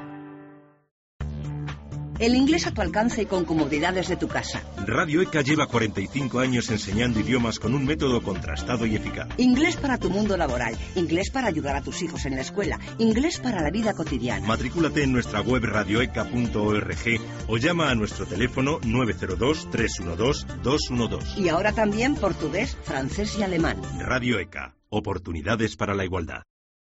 El inglés a tu alcance y con comodidades de tu casa. Radio ECA lleva 45 años enseñando idiomas con un método contrastado y eficaz. Inglés para tu mundo laboral, inglés para ayudar a tus hijos en la escuela, inglés para la vida cotidiana. Matrículate en nuestra web radioeca.org o llama a nuestro teléfono 902-312-212. Y ahora también portugués, francés y alemán. Radio ECA. Oportunidades para la igualdad.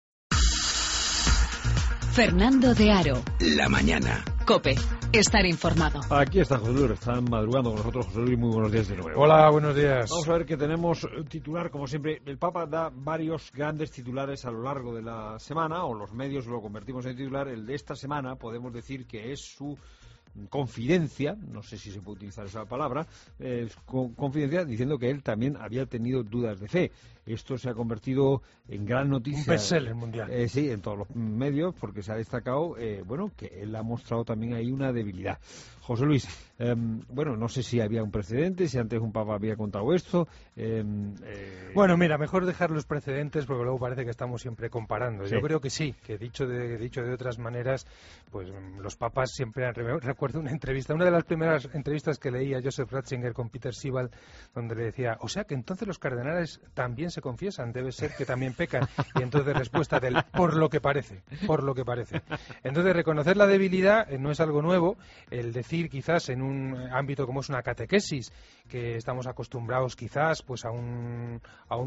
Fernando de Aro. La mañana. COPE. Estar informado. Aquí está José Luis, están madrugando con nosotros. José Luis, muy buenos días de nuevo. Hola, buenos días. Vamos a ver que tenemos titular, como siempre. El Papa da varios grandes titulares a lo largo de la semana, o los medios lo convertimos en titular. El de esta semana podemos decir que es su confidencia, no sé si se puede utilizar esa palabra, confidencia, diciendo que él también había tenido dudas de fe. Esto se ha convertido en gran noticia. Un bestseller mundial. Sí, en todos los medios, porque se ha destacado, que él ha mostrado también ahí una debilidad. José Luis, no sé si había un precedente, si antes un papa había contado esto. Bueno, mira, mejor dejar los precedentes porque luego parece que estamos siempre comparando. Sí. Yo creo que sí, que dicho de otras maneras, pues los papas siempre han... Recuerdo una entrevista, una de las primeras entrevistas que leí a Joseph Ratzinger con Peter Sibal, donde le decía, o sea que entonces los cardenales también se confiesan, debe ser que también pecan. Y entonces respuesta del por lo que parece. Entonces reconocer la debilidad no es algo nuevo, el decir quizás en un ámbito como es una catequesis, que estamos acostumbrados quizás pues a una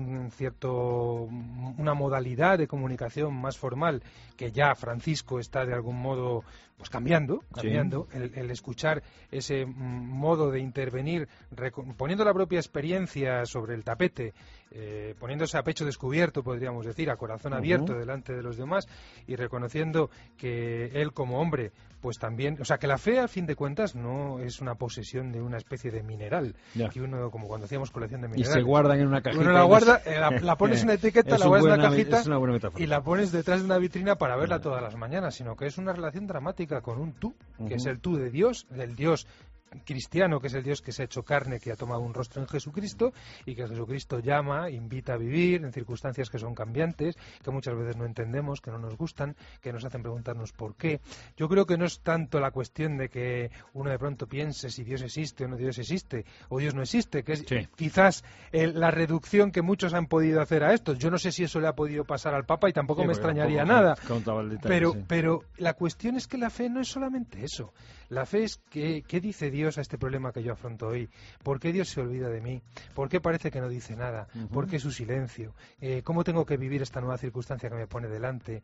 modalidad de comunicación más formal, que ya Francisco está de algún modo pues cambiando, sí. El escuchar ese modo de intervenir, poniendo la propia experiencia sobre el tapete, poniéndose a pecho descubierto, podríamos decir, a corazón abierto delante de los demás, y reconociendo que él como hombre, pues también, o sea, que la fe a fin de cuentas no es una posesión de una especie de mineral, que uno, como cuando hacíamos colección de minerales, y se guardan en una cajita. Uno la guarda, la pones en una etiqueta, la guardas en una cajita y la pones detrás de una vitrina para verla todas las mañanas, sino que es una relación dramática con un tú, que es el tú de Dios, el Dios cristiano, que es el Dios que se ha hecho carne, que ha tomado un rostro en Jesucristo, y que Jesucristo llama, invita a vivir en circunstancias que son cambiantes, que muchas veces no entendemos, que no nos gustan, que nos hacen preguntarnos por qué. Yo creo que no es tanto la cuestión de que uno de pronto piense si Dios existe o no Dios existe, o Dios no existe, que es quizás la reducción que muchos han podido hacer a esto. Yo no sé si eso le ha podido pasar al Papa y tampoco me extrañaría nada. Detalle, pero la cuestión es que la fe no es solamente eso. La fe es qué dice Dios Dios a este problema que yo afronto hoy? ¿Por qué Dios se olvida de mí? ¿Por qué parece que no dice nada? ¿Por qué su silencio? ¿Cómo tengo que vivir esta nueva circunstancia que me pone delante?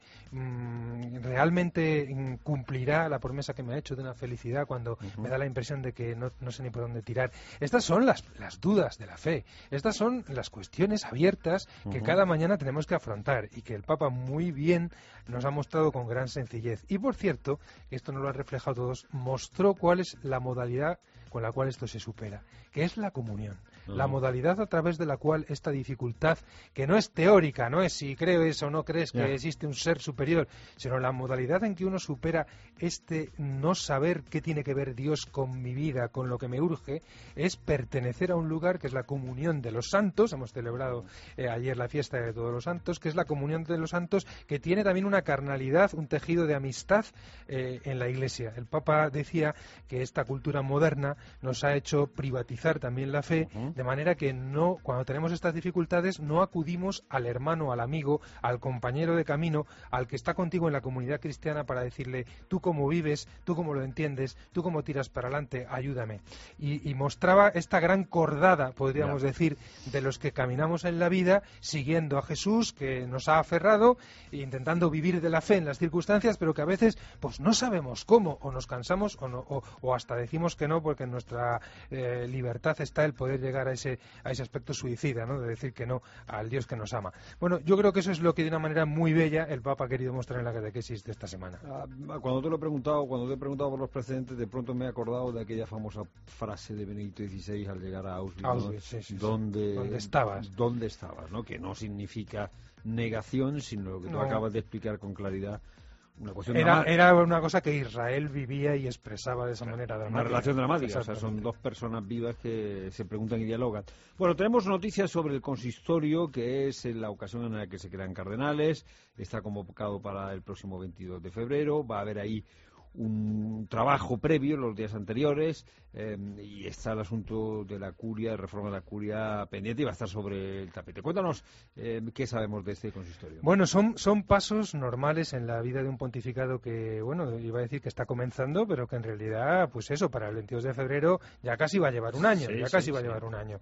¿Realmente cumplirá la promesa que me ha hecho de una felicidad cuando me da la impresión de que no sé ni por dónde tirar? Estas son las dudas de la fe. Estas son las cuestiones abiertas que cada mañana tenemos que afrontar y que el Papa muy bien nos ha mostrado con gran sencillez. Y por cierto, esto no lo han reflejado todos, mostró cuál es la modalidad con la cual esto se supera, que es la comunión. La modalidad a través de la cual esta dificultad, que no es teórica, no es si crees o no crees que existe un ser superior, sino la modalidad en que uno supera este no saber qué tiene que ver Dios con mi vida, con lo que me urge, es pertenecer a un lugar que es la comunión de los santos. Hemos celebrado ayer la fiesta de todos los santos, que es la comunión de los santos, que tiene también una carnalidad, un tejido de amistad en la Iglesia. El Papa decía que esta cultura moderna nos ha hecho privatizar también la fe, de manera que no, cuando tenemos estas dificultades, no acudimos al hermano, al amigo, al compañero de camino, al que está contigo en la comunidad cristiana para decirle, tú cómo vives, tú cómo lo entiendes, tú cómo tiras para adelante, ayúdame. Y mostraba esta gran cordada, podríamos decir, de los que caminamos en la vida, siguiendo a Jesús, que nos ha aferrado, intentando vivir de la fe en las circunstancias, pero que a veces pues no sabemos cómo, o nos cansamos o hasta decimos que no, porque en nuestra libertad está el poder llegar a ese aspecto suicida, ¿no? De decir que no al Dios que nos ama. Bueno, yo creo que eso es lo que de una manera muy bella el Papa ha querido mostrar en la catequesis de esta semana. Cuando te he preguntado por los precedentes, de pronto me he acordado de aquella famosa frase de Benedicto XVI al llegar a Auschwitz, ¿Dónde estabas? ¿Dónde estabas? ¿No? Que no significa negación, sino lo que tú acabas de explicar con claridad. Era una cosa que Israel vivía y expresaba de esa manera dramática. Una relación dramática, o sea, son dos personas vivas que se preguntan y dialogan. Bueno, tenemos noticias sobre el consistorio, que es la ocasión en la que se crean cardenales. Está convocado para el próximo 22 de febrero. Va a haber ahí un trabajo previo los días anteriores, y está el asunto de la curia, de reforma de la curia pendiente, y va a estar sobre el tapete. Cuéntanos qué sabemos de este consistorio. Bueno, son pasos normales en la vida de un pontificado que, bueno, iba a decir que está comenzando, pero que en realidad, pues eso, para el 22 de febrero ya casi va a llevar un año, un año.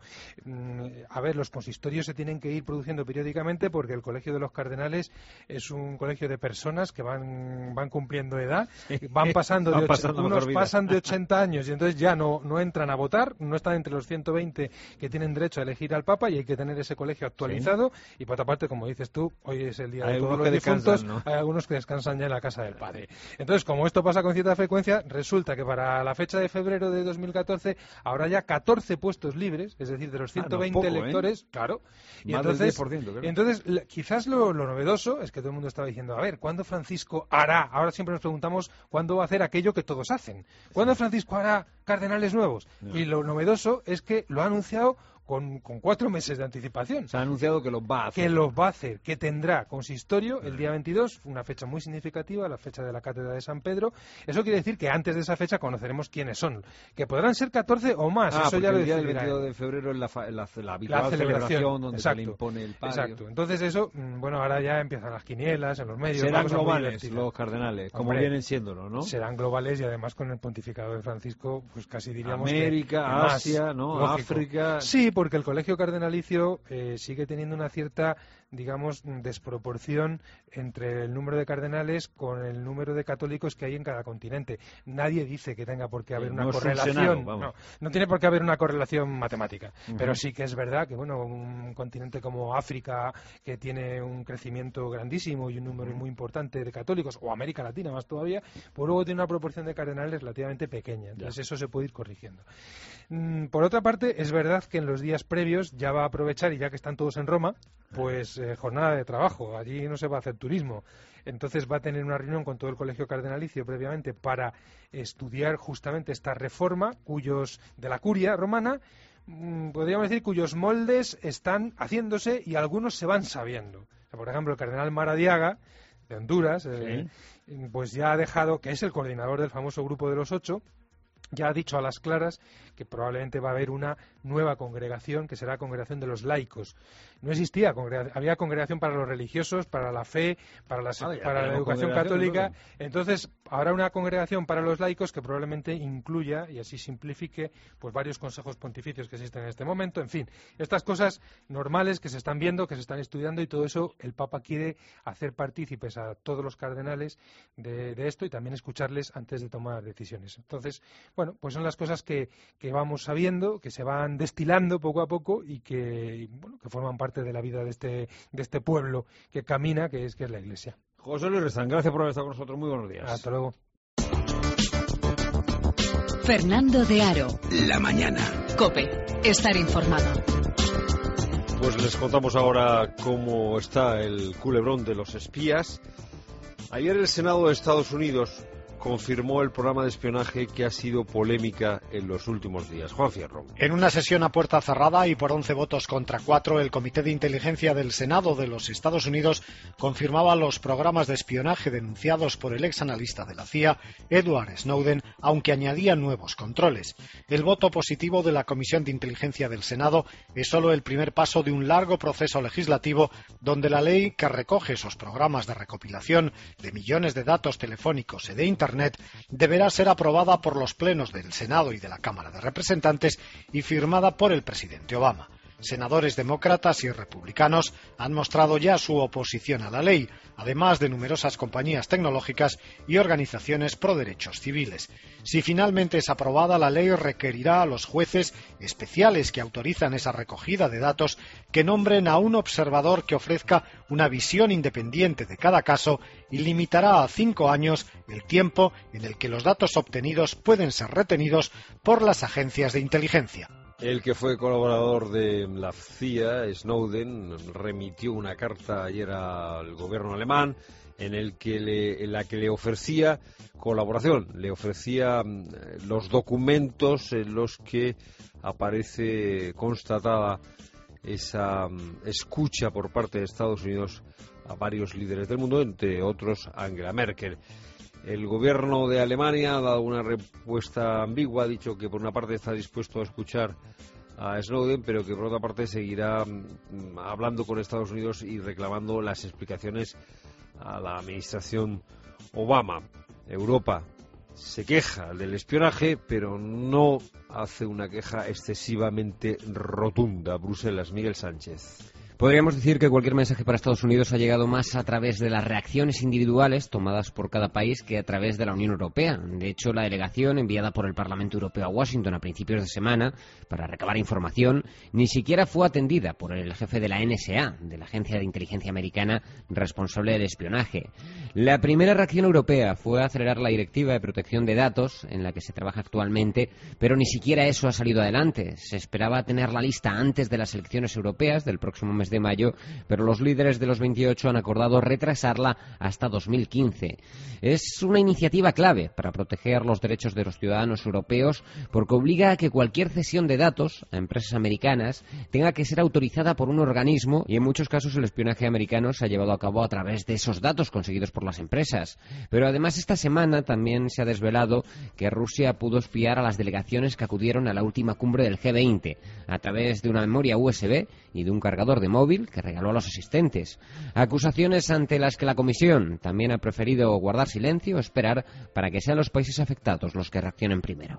A ver, los consistorios se tienen que ir produciendo periódicamente porque el Colegio de los Cardenales es un colegio de personas que van cumpliendo edad, van pasando unos pasan de 80 años y entonces ya no entran a votar, no están entre los 120 que tienen derecho a elegir al Papa, y hay que tener ese colegio actualizado. Y por otra parte, como dices tú, hoy es el día de todos los difuntos, ¿no? Hay algunos que descansan ya en la casa del Padre. Entonces, como esto pasa con cierta frecuencia, resulta que para la fecha de febrero de 2014 habrá ya 14 puestos libres, es decir, de los 120 electores, claro. Y entonces quizás lo novedoso es que todo el mundo estaba diciendo, a ver, ¿cuándo Francisco hará? Ahora siempre nos preguntamos ¿cuándo va a hacer aquello que todos hacen? ¿Cuándo Francisco hará cardenales nuevos? Y lo novedoso es que lo ha anunciado con 4 meses de anticipación. Se ha anunciado que los va a hacer. Que los va a hacer, que tendrá consistorio el día 22, una fecha muy significativa, la fecha de la Cátedra de San Pedro. Eso quiere decir que antes de esa fecha conoceremos quiénes son. Que podrán ser 14 o más, eso ya lo decidirá. El día del 22 de febrero es la habitual celebración donde se le impone el palio. Exacto. Entonces eso, bueno, ahora ya empiezan las quinielas en los medios. Serán globales los cardenales, como vienen siéndolo, ¿no? Serán globales, y además con el pontificado de Francisco, pues casi diríamos América, Asia, ¿no? Lógico. África. Sí, porque el colegio cardenalicio sigue teniendo una cierta, digamos, desproporción entre el número de cardenales con el número de católicos que hay en cada continente. Nadie dice que tenga por qué haber una correlación. No tiene por qué haber una correlación matemática. Pero sí que es verdad que, bueno, un continente como África, que tiene un crecimiento grandísimo y un número muy importante de católicos, o América Latina más todavía, pues luego tiene una proporción de cardenales relativamente pequeña. Entonces eso se puede ir corrigiendo. Por otra parte, es verdad que en los días previos ya va a aprovechar, y ya que están todos en Roma, pues jornada de trabajo. Allí no se va a hacer turismo. Entonces va a tener una reunión con todo el colegio cardenalicio previamente para estudiar justamente esta reforma de la curia romana, podríamos decir, cuyos moldes están haciéndose y algunos se van sabiendo. O sea, por ejemplo, el cardenal Maradiaga, de Honduras, pues ya ha dejado, que es el coordinador del famoso Grupo de los 8, ya ha dicho a las claras que probablemente va a haber una nueva congregación, que será la congregación de los laicos. no existía. Había congregación para los religiosos, para la fe, para la educación católica. Entonces, habrá una congregación para los laicos que probablemente incluya, y así simplifique, pues varios consejos pontificios que existen en este momento. En fin, estas cosas normales que se están viendo, que se están estudiando, y todo eso el Papa quiere hacer partícipes a todos los cardenales de esto, y también escucharles antes de tomar decisiones. Entonces, bueno, pues son las cosas que vamos sabiendo, que se van destilando poco a poco y que forman parte de la vida de este pueblo que camina, que es la Iglesia. José Luis Rezán, gracias por haber estado con nosotros. Muy buenos días. Hasta luego. Fernando de Aro. La mañana. COPE. Estar informado. Pues les contamos ahora cómo está el culebrón de los espías. Ayer el Senado de Estados Unidos confirmó el programa de espionaje que ha sido polémica en los últimos días. Juan Fierro. En una sesión a puerta cerrada y por 11 votos contra 4, el Comité de Inteligencia del Senado de los Estados Unidos confirmaba los programas de espionaje denunciados por el ex analista de la CIA, Edward Snowden, aunque añadía nuevos controles. El voto positivo de la Comisión de Inteligencia del Senado es solo el primer paso de un largo proceso legislativo donde la ley que recoge esos programas de recopilación de millones de datos telefónicos y de Internet deberá ser aprobada por los plenos del Senado y de la Cámara de Representantes y firmada por el presidente Obama. Senadores demócratas y republicanos han mostrado ya su oposición a la ley, además de numerosas compañías tecnológicas y organizaciones pro derechos civiles. Si finalmente es aprobada, la ley requerirá a los jueces especiales que autorizan esa recogida de datos que nombren a un observador que ofrezca una visión independiente de cada caso y limitará a 5 años el tiempo en el que los datos obtenidos pueden ser retenidos por las agencias de inteligencia. El que fue colaborador de la CIA, Snowden, remitió una carta ayer al gobierno alemán en la que le ofrecía colaboración, le ofrecía los documentos en los que aparece constatada esa escucha por parte de Estados Unidos a varios líderes del mundo, entre otros Angela Merkel. El gobierno de Alemania ha dado una respuesta ambigua, ha dicho que por una parte está dispuesto a escuchar a Snowden, pero que por otra parte seguirá hablando con Estados Unidos y reclamando las explicaciones a la administración Obama. Europa se queja del espionaje, pero no hace una queja excesivamente rotunda. Bruselas, Miguel Sánchez. Podríamos decir que cualquier mensaje para Estados Unidos ha llegado más a través de las reacciones individuales tomadas por cada país que a través de la Unión Europea. De hecho, la delegación enviada por el Parlamento Europeo a Washington a principios de semana para recabar información ni siquiera fue atendida por el jefe de la NSA, de la Agencia de Inteligencia Americana responsable del espionaje. La primera reacción europea fue acelerar la Directiva de Protección de Datos en la que se trabaja actualmente, pero ni siquiera eso ha salido adelante. Se esperaba tener la lista antes de las elecciones europeas del próximo mes de mayo, pero los líderes de los 28 han acordado retrasarla hasta 2015. Es una iniciativa clave para proteger los derechos de los ciudadanos europeos porque obliga a que cualquier cesión de datos a empresas americanas tenga que ser autorizada por un organismo y en muchos casos el espionaje americano se ha llevado a cabo a través de esos datos conseguidos por las empresas. Pero además esta semana también se ha desvelado que Rusia pudo espiar a las delegaciones que acudieron a la última cumbre del G20 a través de una memoria USB y de un cargador de móvil que regaló a los asistentes. Acusaciones ante las que la Comisión también ha preferido guardar silencio o esperar para que sean los países afectados los que reaccionen primero.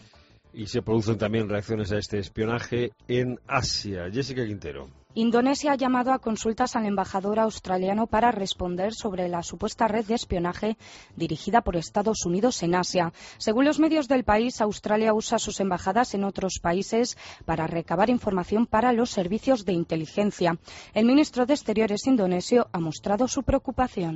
Y se producen también reacciones a este espionaje en Asia. Jessica Quintero. Indonesia ha llamado a consultas al embajador australiano para responder sobre la supuesta red de espionaje dirigida por Estados Unidos en Asia. Según los medios del país, Australia usa sus embajadas en otros países para recabar información para los servicios de inteligencia. El ministro de Exteriores indonesio ha mostrado su preocupación.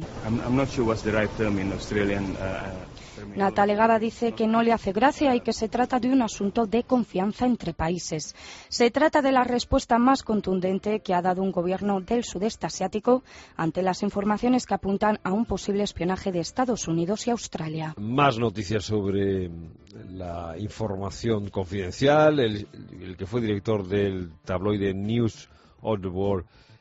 Natalegada dice que no le hace gracia y que se trata de un asunto de confianza entre países. Se trata de la respuesta más contundente que ha dado un gobierno del sudeste asiático ante las informaciones que apuntan a un posible espionaje de Estados Unidos y Australia. Más noticias sobre la información confidencial. El que fue director del tabloide News of the World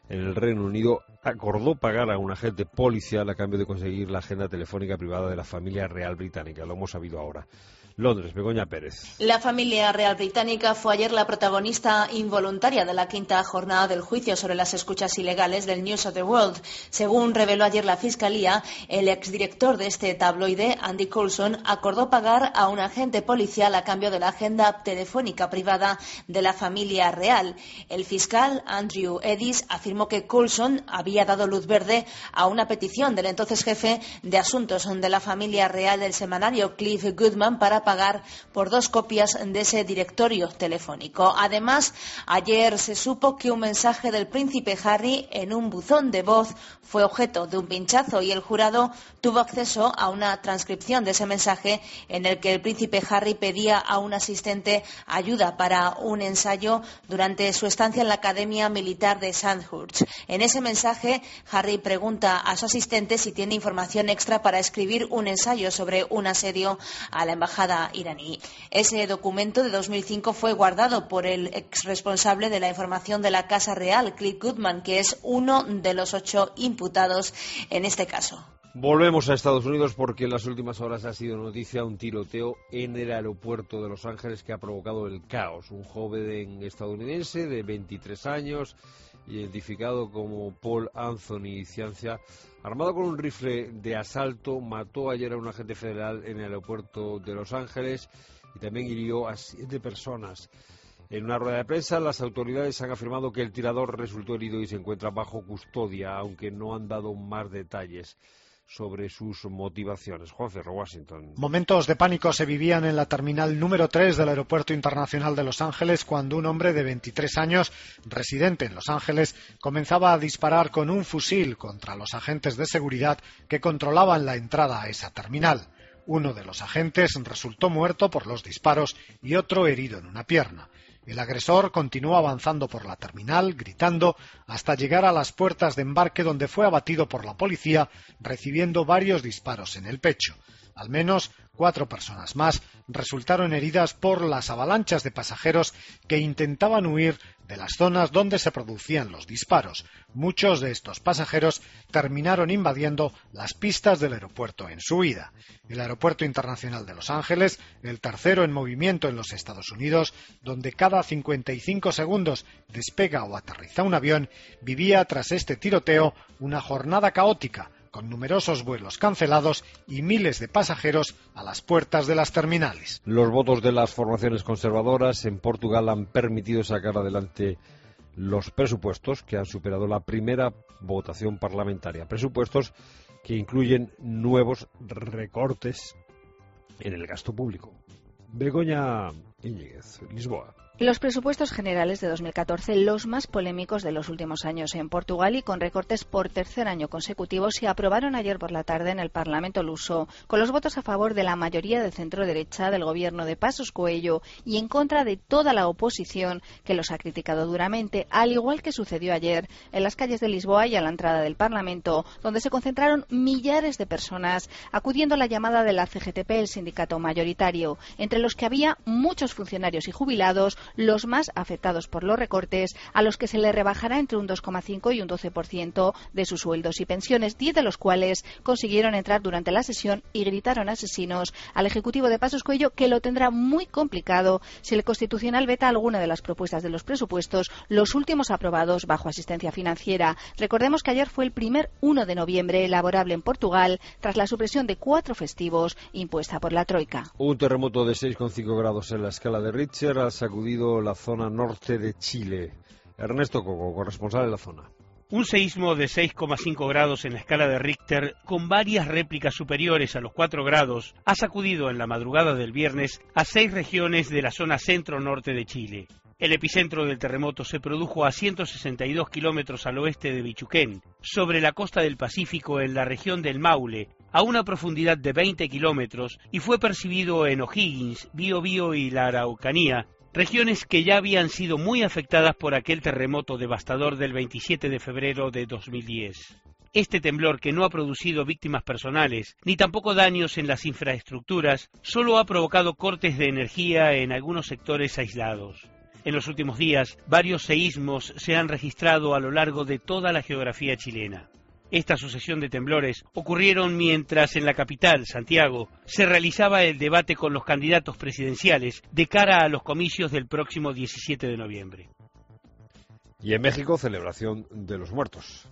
en el Reino Unido acordó pagar a un agente policial a cambio de conseguir la agenda telefónica privada de la familia real británica. Lo hemos sabido ahora. Londres, Begoña Pérez. La familia real británica fue ayer la protagonista involuntaria de la quinta jornada del juicio sobre las escuchas ilegales del News of the World. Según reveló ayer la Fiscalía, el exdirector de este tabloide, Andy Coulson, acordó pagar a un agente policial a cambio de la agenda telefónica privada de la familia real. El fiscal, Andrew Edis, afirmó que Coulson había dado luz verde a una petición del entonces jefe de asuntos de la familia real del semanario, Cliff Goodman, para pagar por 2 copias de ese directorio telefónico. Además, ayer se supo que un mensaje del príncipe Harry en un buzón de voz fue objeto de un pinchazo y el jurado tuvo acceso a una transcripción de ese mensaje en el que el príncipe Harry pedía a un asistente ayuda para un ensayo durante su estancia en la Academia Militar de Sandhurst. En ese mensaje, Harry pregunta a su asistente si tiene información extra para escribir un ensayo sobre un asedio a la embajada iraní. Ese documento de 2005 fue guardado por el exresponsable de la información de la Casa Real, Cliff Goodman, que es uno de los 8 imputados en este caso. Volvemos a Estados Unidos porque en las últimas horas ha sido noticia un tiroteo en el aeropuerto de Los Ángeles que ha provocado el caos. Un joven estadounidense de 23 años, identificado como Paul Anthony Ciancia, armado con un rifle de asalto, mató ayer a un agente federal en el aeropuerto de Los Ángeles y también hirió a 7 personas. En una rueda de prensa, las autoridades han afirmado que el tirador resultó herido y se encuentra bajo custodia, aunque no han dado más detalles sobre sus motivaciones. Juan Ferro, Washington. Momentos de pánico se vivían en la terminal número 3 del Aeropuerto Internacional de Los Ángeles cuando un hombre de 23 años, residente en Los Ángeles, comenzaba a disparar con un fusil contra los agentes de seguridad que controlaban la entrada a esa terminal. Uno de los agentes resultó muerto por los disparos y otro herido en una pierna. El agresor continuó avanzando por la terminal, gritando, hasta llegar a las puertas de embarque donde fue abatido por la policía, recibiendo varios disparos en el pecho. Al menos 4 personas más resultaron heridas por las avalanchas de pasajeros que intentaban huir de las zonas donde se producían los disparos. Muchos de estos pasajeros terminaron invadiendo las pistas del aeropuerto en su huida. El Aeropuerto Internacional de Los Ángeles, el tercero en movimiento en los Estados Unidos, donde cada 55 segundos despega o aterriza un avión, vivía tras este tiroteo una jornada caótica, con numerosos vuelos cancelados y miles de pasajeros a las puertas de las terminales. Los votos de las formaciones conservadoras en Portugal han permitido sacar adelante los presupuestos que han superado la primera votación parlamentaria. Presupuestos que incluyen nuevos recortes en el gasto público. Begoña Íñiguez, Lisboa. Los presupuestos generales de 2014, los más polémicos de los últimos años en Portugal y con recortes por tercer año consecutivo, se aprobaron ayer por la tarde en el Parlamento luso, con los votos a favor de la mayoría de centro-derecha del gobierno de Passos Coelho y en contra de toda la oposición, que los ha criticado duramente, al igual que sucedió ayer en las calles de Lisboa y a la entrada del Parlamento, donde se concentraron millares de personas acudiendo a la llamada de la CGTP, el sindicato mayoritario, entre los que había muchos funcionarios y jubilados, los más afectados por los recortes, a los que se les rebajará entre un 2,5 y un 12% de sus sueldos y pensiones, 10 de los cuales consiguieron entrar durante la sesión y gritaron asesinos al Ejecutivo de Passos Coelho, que lo tendrá muy complicado si el Constitucional veta alguna de las propuestas de los presupuestos, los últimos aprobados bajo asistencia financiera. Recordemos que ayer fue el primer 1 de noviembre laborable en Portugal, tras la supresión de 4 festivos impuesta por la Troika. Un terremoto de 6,5 grados en la escala de Richter ha sacudido la zona norte de Chile. Ernesto Coco, corresponsal de la zona. Un seísmo de 6,5 grados en la escala de Richter, con varias réplicas superiores a los 4 grados, ha sacudido en la madrugada del viernes a 6 regiones de la zona centro-norte de Chile. El epicentro del terremoto se produjo a 162 kilómetros al oeste de Bichuquén, sobre la costa del Pacífico en la región del Maule, a una profundidad de 20 kilómetros, y fue percibido en O'Higgins, Biobío y la Araucanía, regiones que ya habían sido muy afectadas por aquel terremoto devastador del 27 de febrero de 2010. Este temblor, que no ha producido víctimas personales, ni tampoco daños en las infraestructuras, solo ha provocado cortes de energía en algunos sectores aislados. En los últimos días, varios seísmos se han registrado a lo largo de toda la geografía chilena. Esta sucesión de temblores ocurrieron mientras en la capital, Santiago, se realizaba el debate con los candidatos presidenciales de cara a los comicios del próximo 17 de noviembre. Y en México, celebración de los muertos.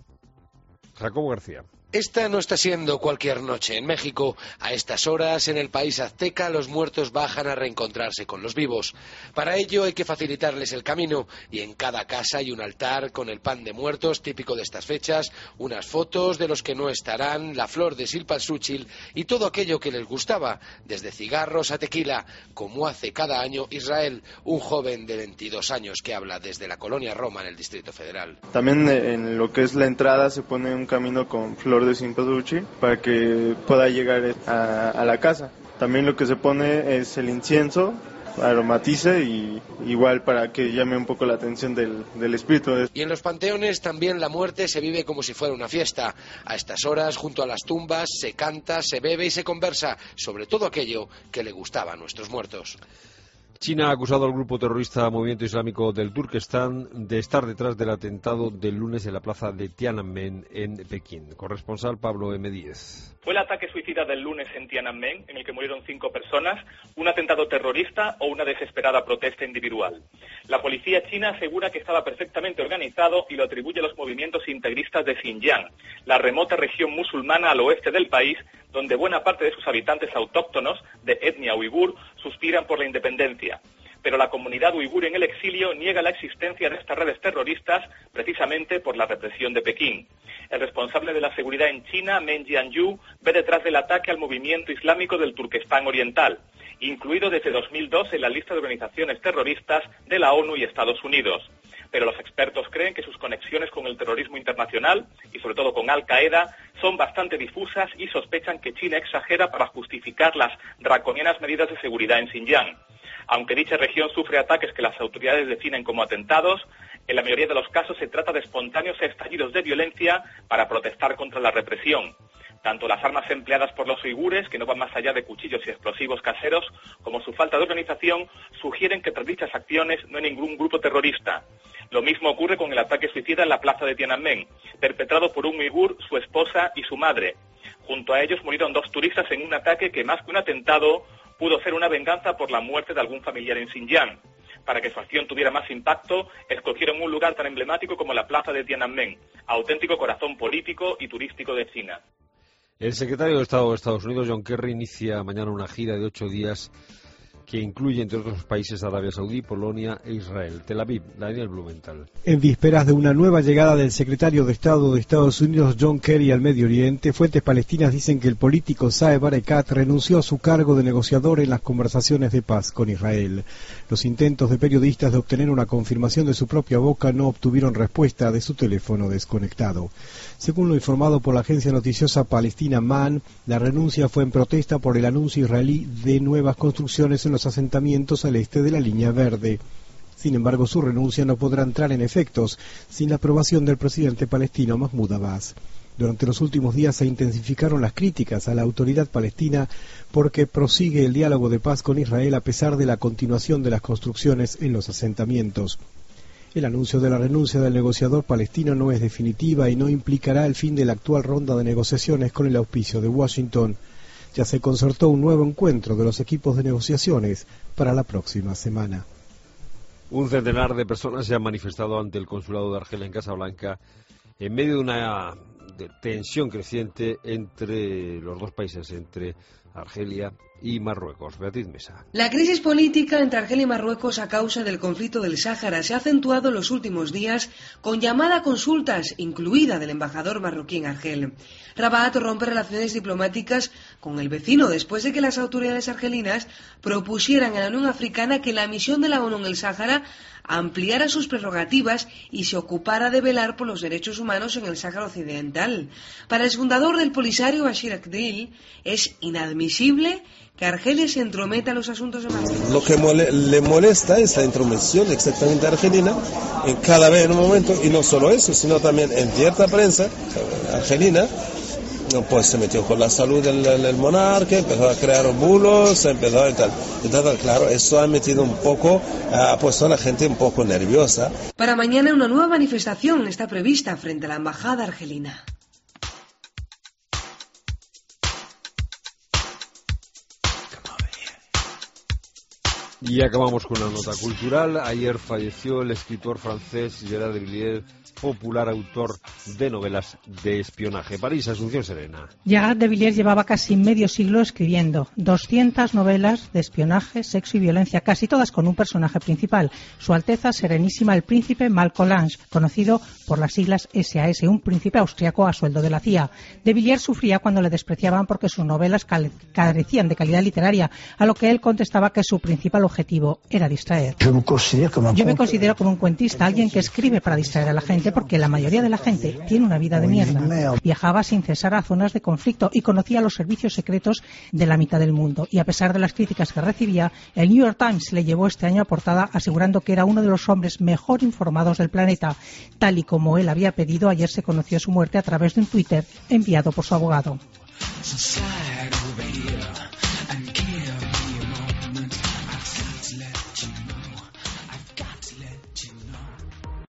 Jacobo García. Esta no está siendo cualquier noche. En México, a estas horas, en el país azteca, los muertos bajan a reencontrarse con los vivos. Para ello hay que facilitarles el camino y en cada casa hay un altar con el pan de muertos típico de estas fechas, unas fotos de los que no estarán, la flor de cempasúchil y todo aquello que les gustaba, desde cigarros a tequila, como hace cada año Israel, un joven de 22 años que habla desde la colonia Roma en el Distrito Federal. También en lo que es la entrada se pone un camino con flor de cempasúchil para que pueda llegar a la casa. También lo que se pone es el incienso, aromatice y igual para que llame un poco la atención del espíritu. Y en los panteones también la muerte se vive como si fuera una fiesta. A estas horas, junto a las tumbas, se canta, se bebe y se conversa sobre todo aquello que le gustaba a nuestros muertos. China ha acusado al grupo terrorista Movimiento Islámico del Turquestán de estar detrás del atentado del lunes en la plaza de Tiananmen en Pekín. Corresponsal Pablo M. Díez. ¿Fue el ataque suicida del lunes en Tiananmen, en el que murieron 5 personas, un atentado terrorista o una desesperada protesta individual? La policía china asegura que estaba perfectamente organizado y lo atribuye a los movimientos integristas de Xinjiang, la remota región musulmana al oeste del país, donde buena parte de sus habitantes autóctonos, de etnia uigur, suspiran por la independencia. Pero la comunidad uigur en el exilio niega la existencia de estas redes terroristas precisamente por la represión de Pekín. El responsable de la seguridad en China, Meng Jianyu, ve detrás del ataque al movimiento islámico del Turquestán Oriental, incluido desde 2002 en la lista de organizaciones terroristas de la ONU y Estados Unidos. Pero los expertos creen que sus conexiones con el terrorismo internacional, y sobre todo con Al-Qaeda, son bastante difusas y sospechan que China exagera para justificar las draconianas medidas de seguridad en Xinjiang. Aunque dicha región sufre ataques que las autoridades definen como atentados, en la mayoría de los casos se trata de espontáneos estallidos de violencia para protestar contra la represión. Tanto las armas empleadas por los uigures, que no van más allá de cuchillos y explosivos caseros, como su falta de organización, sugieren que tras dichas acciones no hay ningún grupo terrorista. Lo mismo ocurre con el ataque suicida en la plaza de Tiananmen, perpetrado por un uigur, su esposa y su madre. Junto a ellos murieron 2 turistas en un ataque que, más que un atentado, pudo ser una venganza por la muerte de algún familiar en Xinjiang. Para que su acción tuviera más impacto, escogieron un lugar tan emblemático como la plaza de Tiananmen, auténtico corazón político y turístico de China. El secretario de Estado de Estados Unidos, John Kerry, inicia mañana una gira de 8 días que incluye, entre otros países, Arabia Saudí, Polonia e Israel. Tel Aviv, Daniel Blumenthal. En vísperas de una nueva llegada del secretario de Estado de Estados Unidos, John Kerry, al Medio Oriente, fuentes palestinas dicen que el político Saeb Erekat renunció a su cargo de negociador en las conversaciones de paz con Israel. Los intentos de periodistas de obtener una confirmación de su propia boca no obtuvieron respuesta de su teléfono desconectado. Según lo informado por la agencia noticiosa palestina MAN, la renuncia fue en protesta por el anuncio israelí de nuevas construcciones en los asentamientos al este de la línea verde. Sin embargo, su renuncia no podrá entrar en efectos sin la aprobación del presidente palestino Mahmoud Abbas. Durante los últimos días se intensificaron las críticas a la autoridad palestina porque prosigue el diálogo de paz con Israel a pesar de la continuación de las construcciones en los asentamientos. El anuncio de la renuncia del negociador palestino no es definitiva y no implicará el fin de la actual ronda de negociaciones con el auspicio de Washington. Ya se concertó un nuevo encuentro de los equipos de negociaciones para la próxima semana. Un centenar de personas se han manifestado ante el consulado de Argelia en Casablanca en medio de una tensión creciente entre los dos países, entre Argelia y Marruecos. Beatriz Mesa. La crisis política entre Argelia y Marruecos a causa del conflicto del Sáhara se ha acentuado en los últimos días con llamada a consultas, incluida del embajador marroquí en Argel. Rabat rompe relaciones diplomáticas con el vecino después de que las autoridades argelinas propusieran a la Unión Africana que la misión de la ONU en el Sáhara ampliara sus prerrogativas y se ocupara de velar por los derechos humanos en el Sáhara Occidental. Para el fundador del Polisario, Bashir Akdil, es inadmisible que Argelia se entrometa en los asuntos de Marruecos. Lo que le molesta es la intromisión exactamente argelina en cada vez en un momento, y no solo eso, sino también en cierta prensa argelina pues se metió con la salud del monarca, empezó a crear bulos, empezó y tal. Entonces, claro, eso ha metido un poco, ha puesto a la gente un poco nerviosa. Para mañana una nueva manifestación está prevista frente a la embajada argelina. Y acabamos con una nota cultural. Ayer falleció el escritor francés Gerard de Villiers, popular autor de novelas de espionaje. París, Asunción Serena. Gerard de Villiers llevaba casi medio siglo escribiendo 200 novelas de espionaje, sexo y violencia, casi todas con un personaje principal, Su Alteza Serenísima el Príncipe Malcolm Lange, conocido por las siglas SAS, un príncipe austriaco a sueldo de la CIA. De Villiers sufría cuando le despreciaban porque sus novelas carecían de calidad literaria, a lo que él contestaba que su principal objetivo era distraer. Yo me considero como un cuentista, alguien que escribe para distraer a la gente, porque la mayoría de la gente tiene una vida de mierda. Viajaba sin cesar a zonas de conflicto y conocía los servicios secretos de la mitad del mundo. Y a pesar de las críticas que recibía, el New York Times le llevó este año a portada asegurando que era uno de los hombres mejor informados del planeta. Tal y como él había pedido, ayer se conoció su muerte a través de un Twitter enviado por su abogado.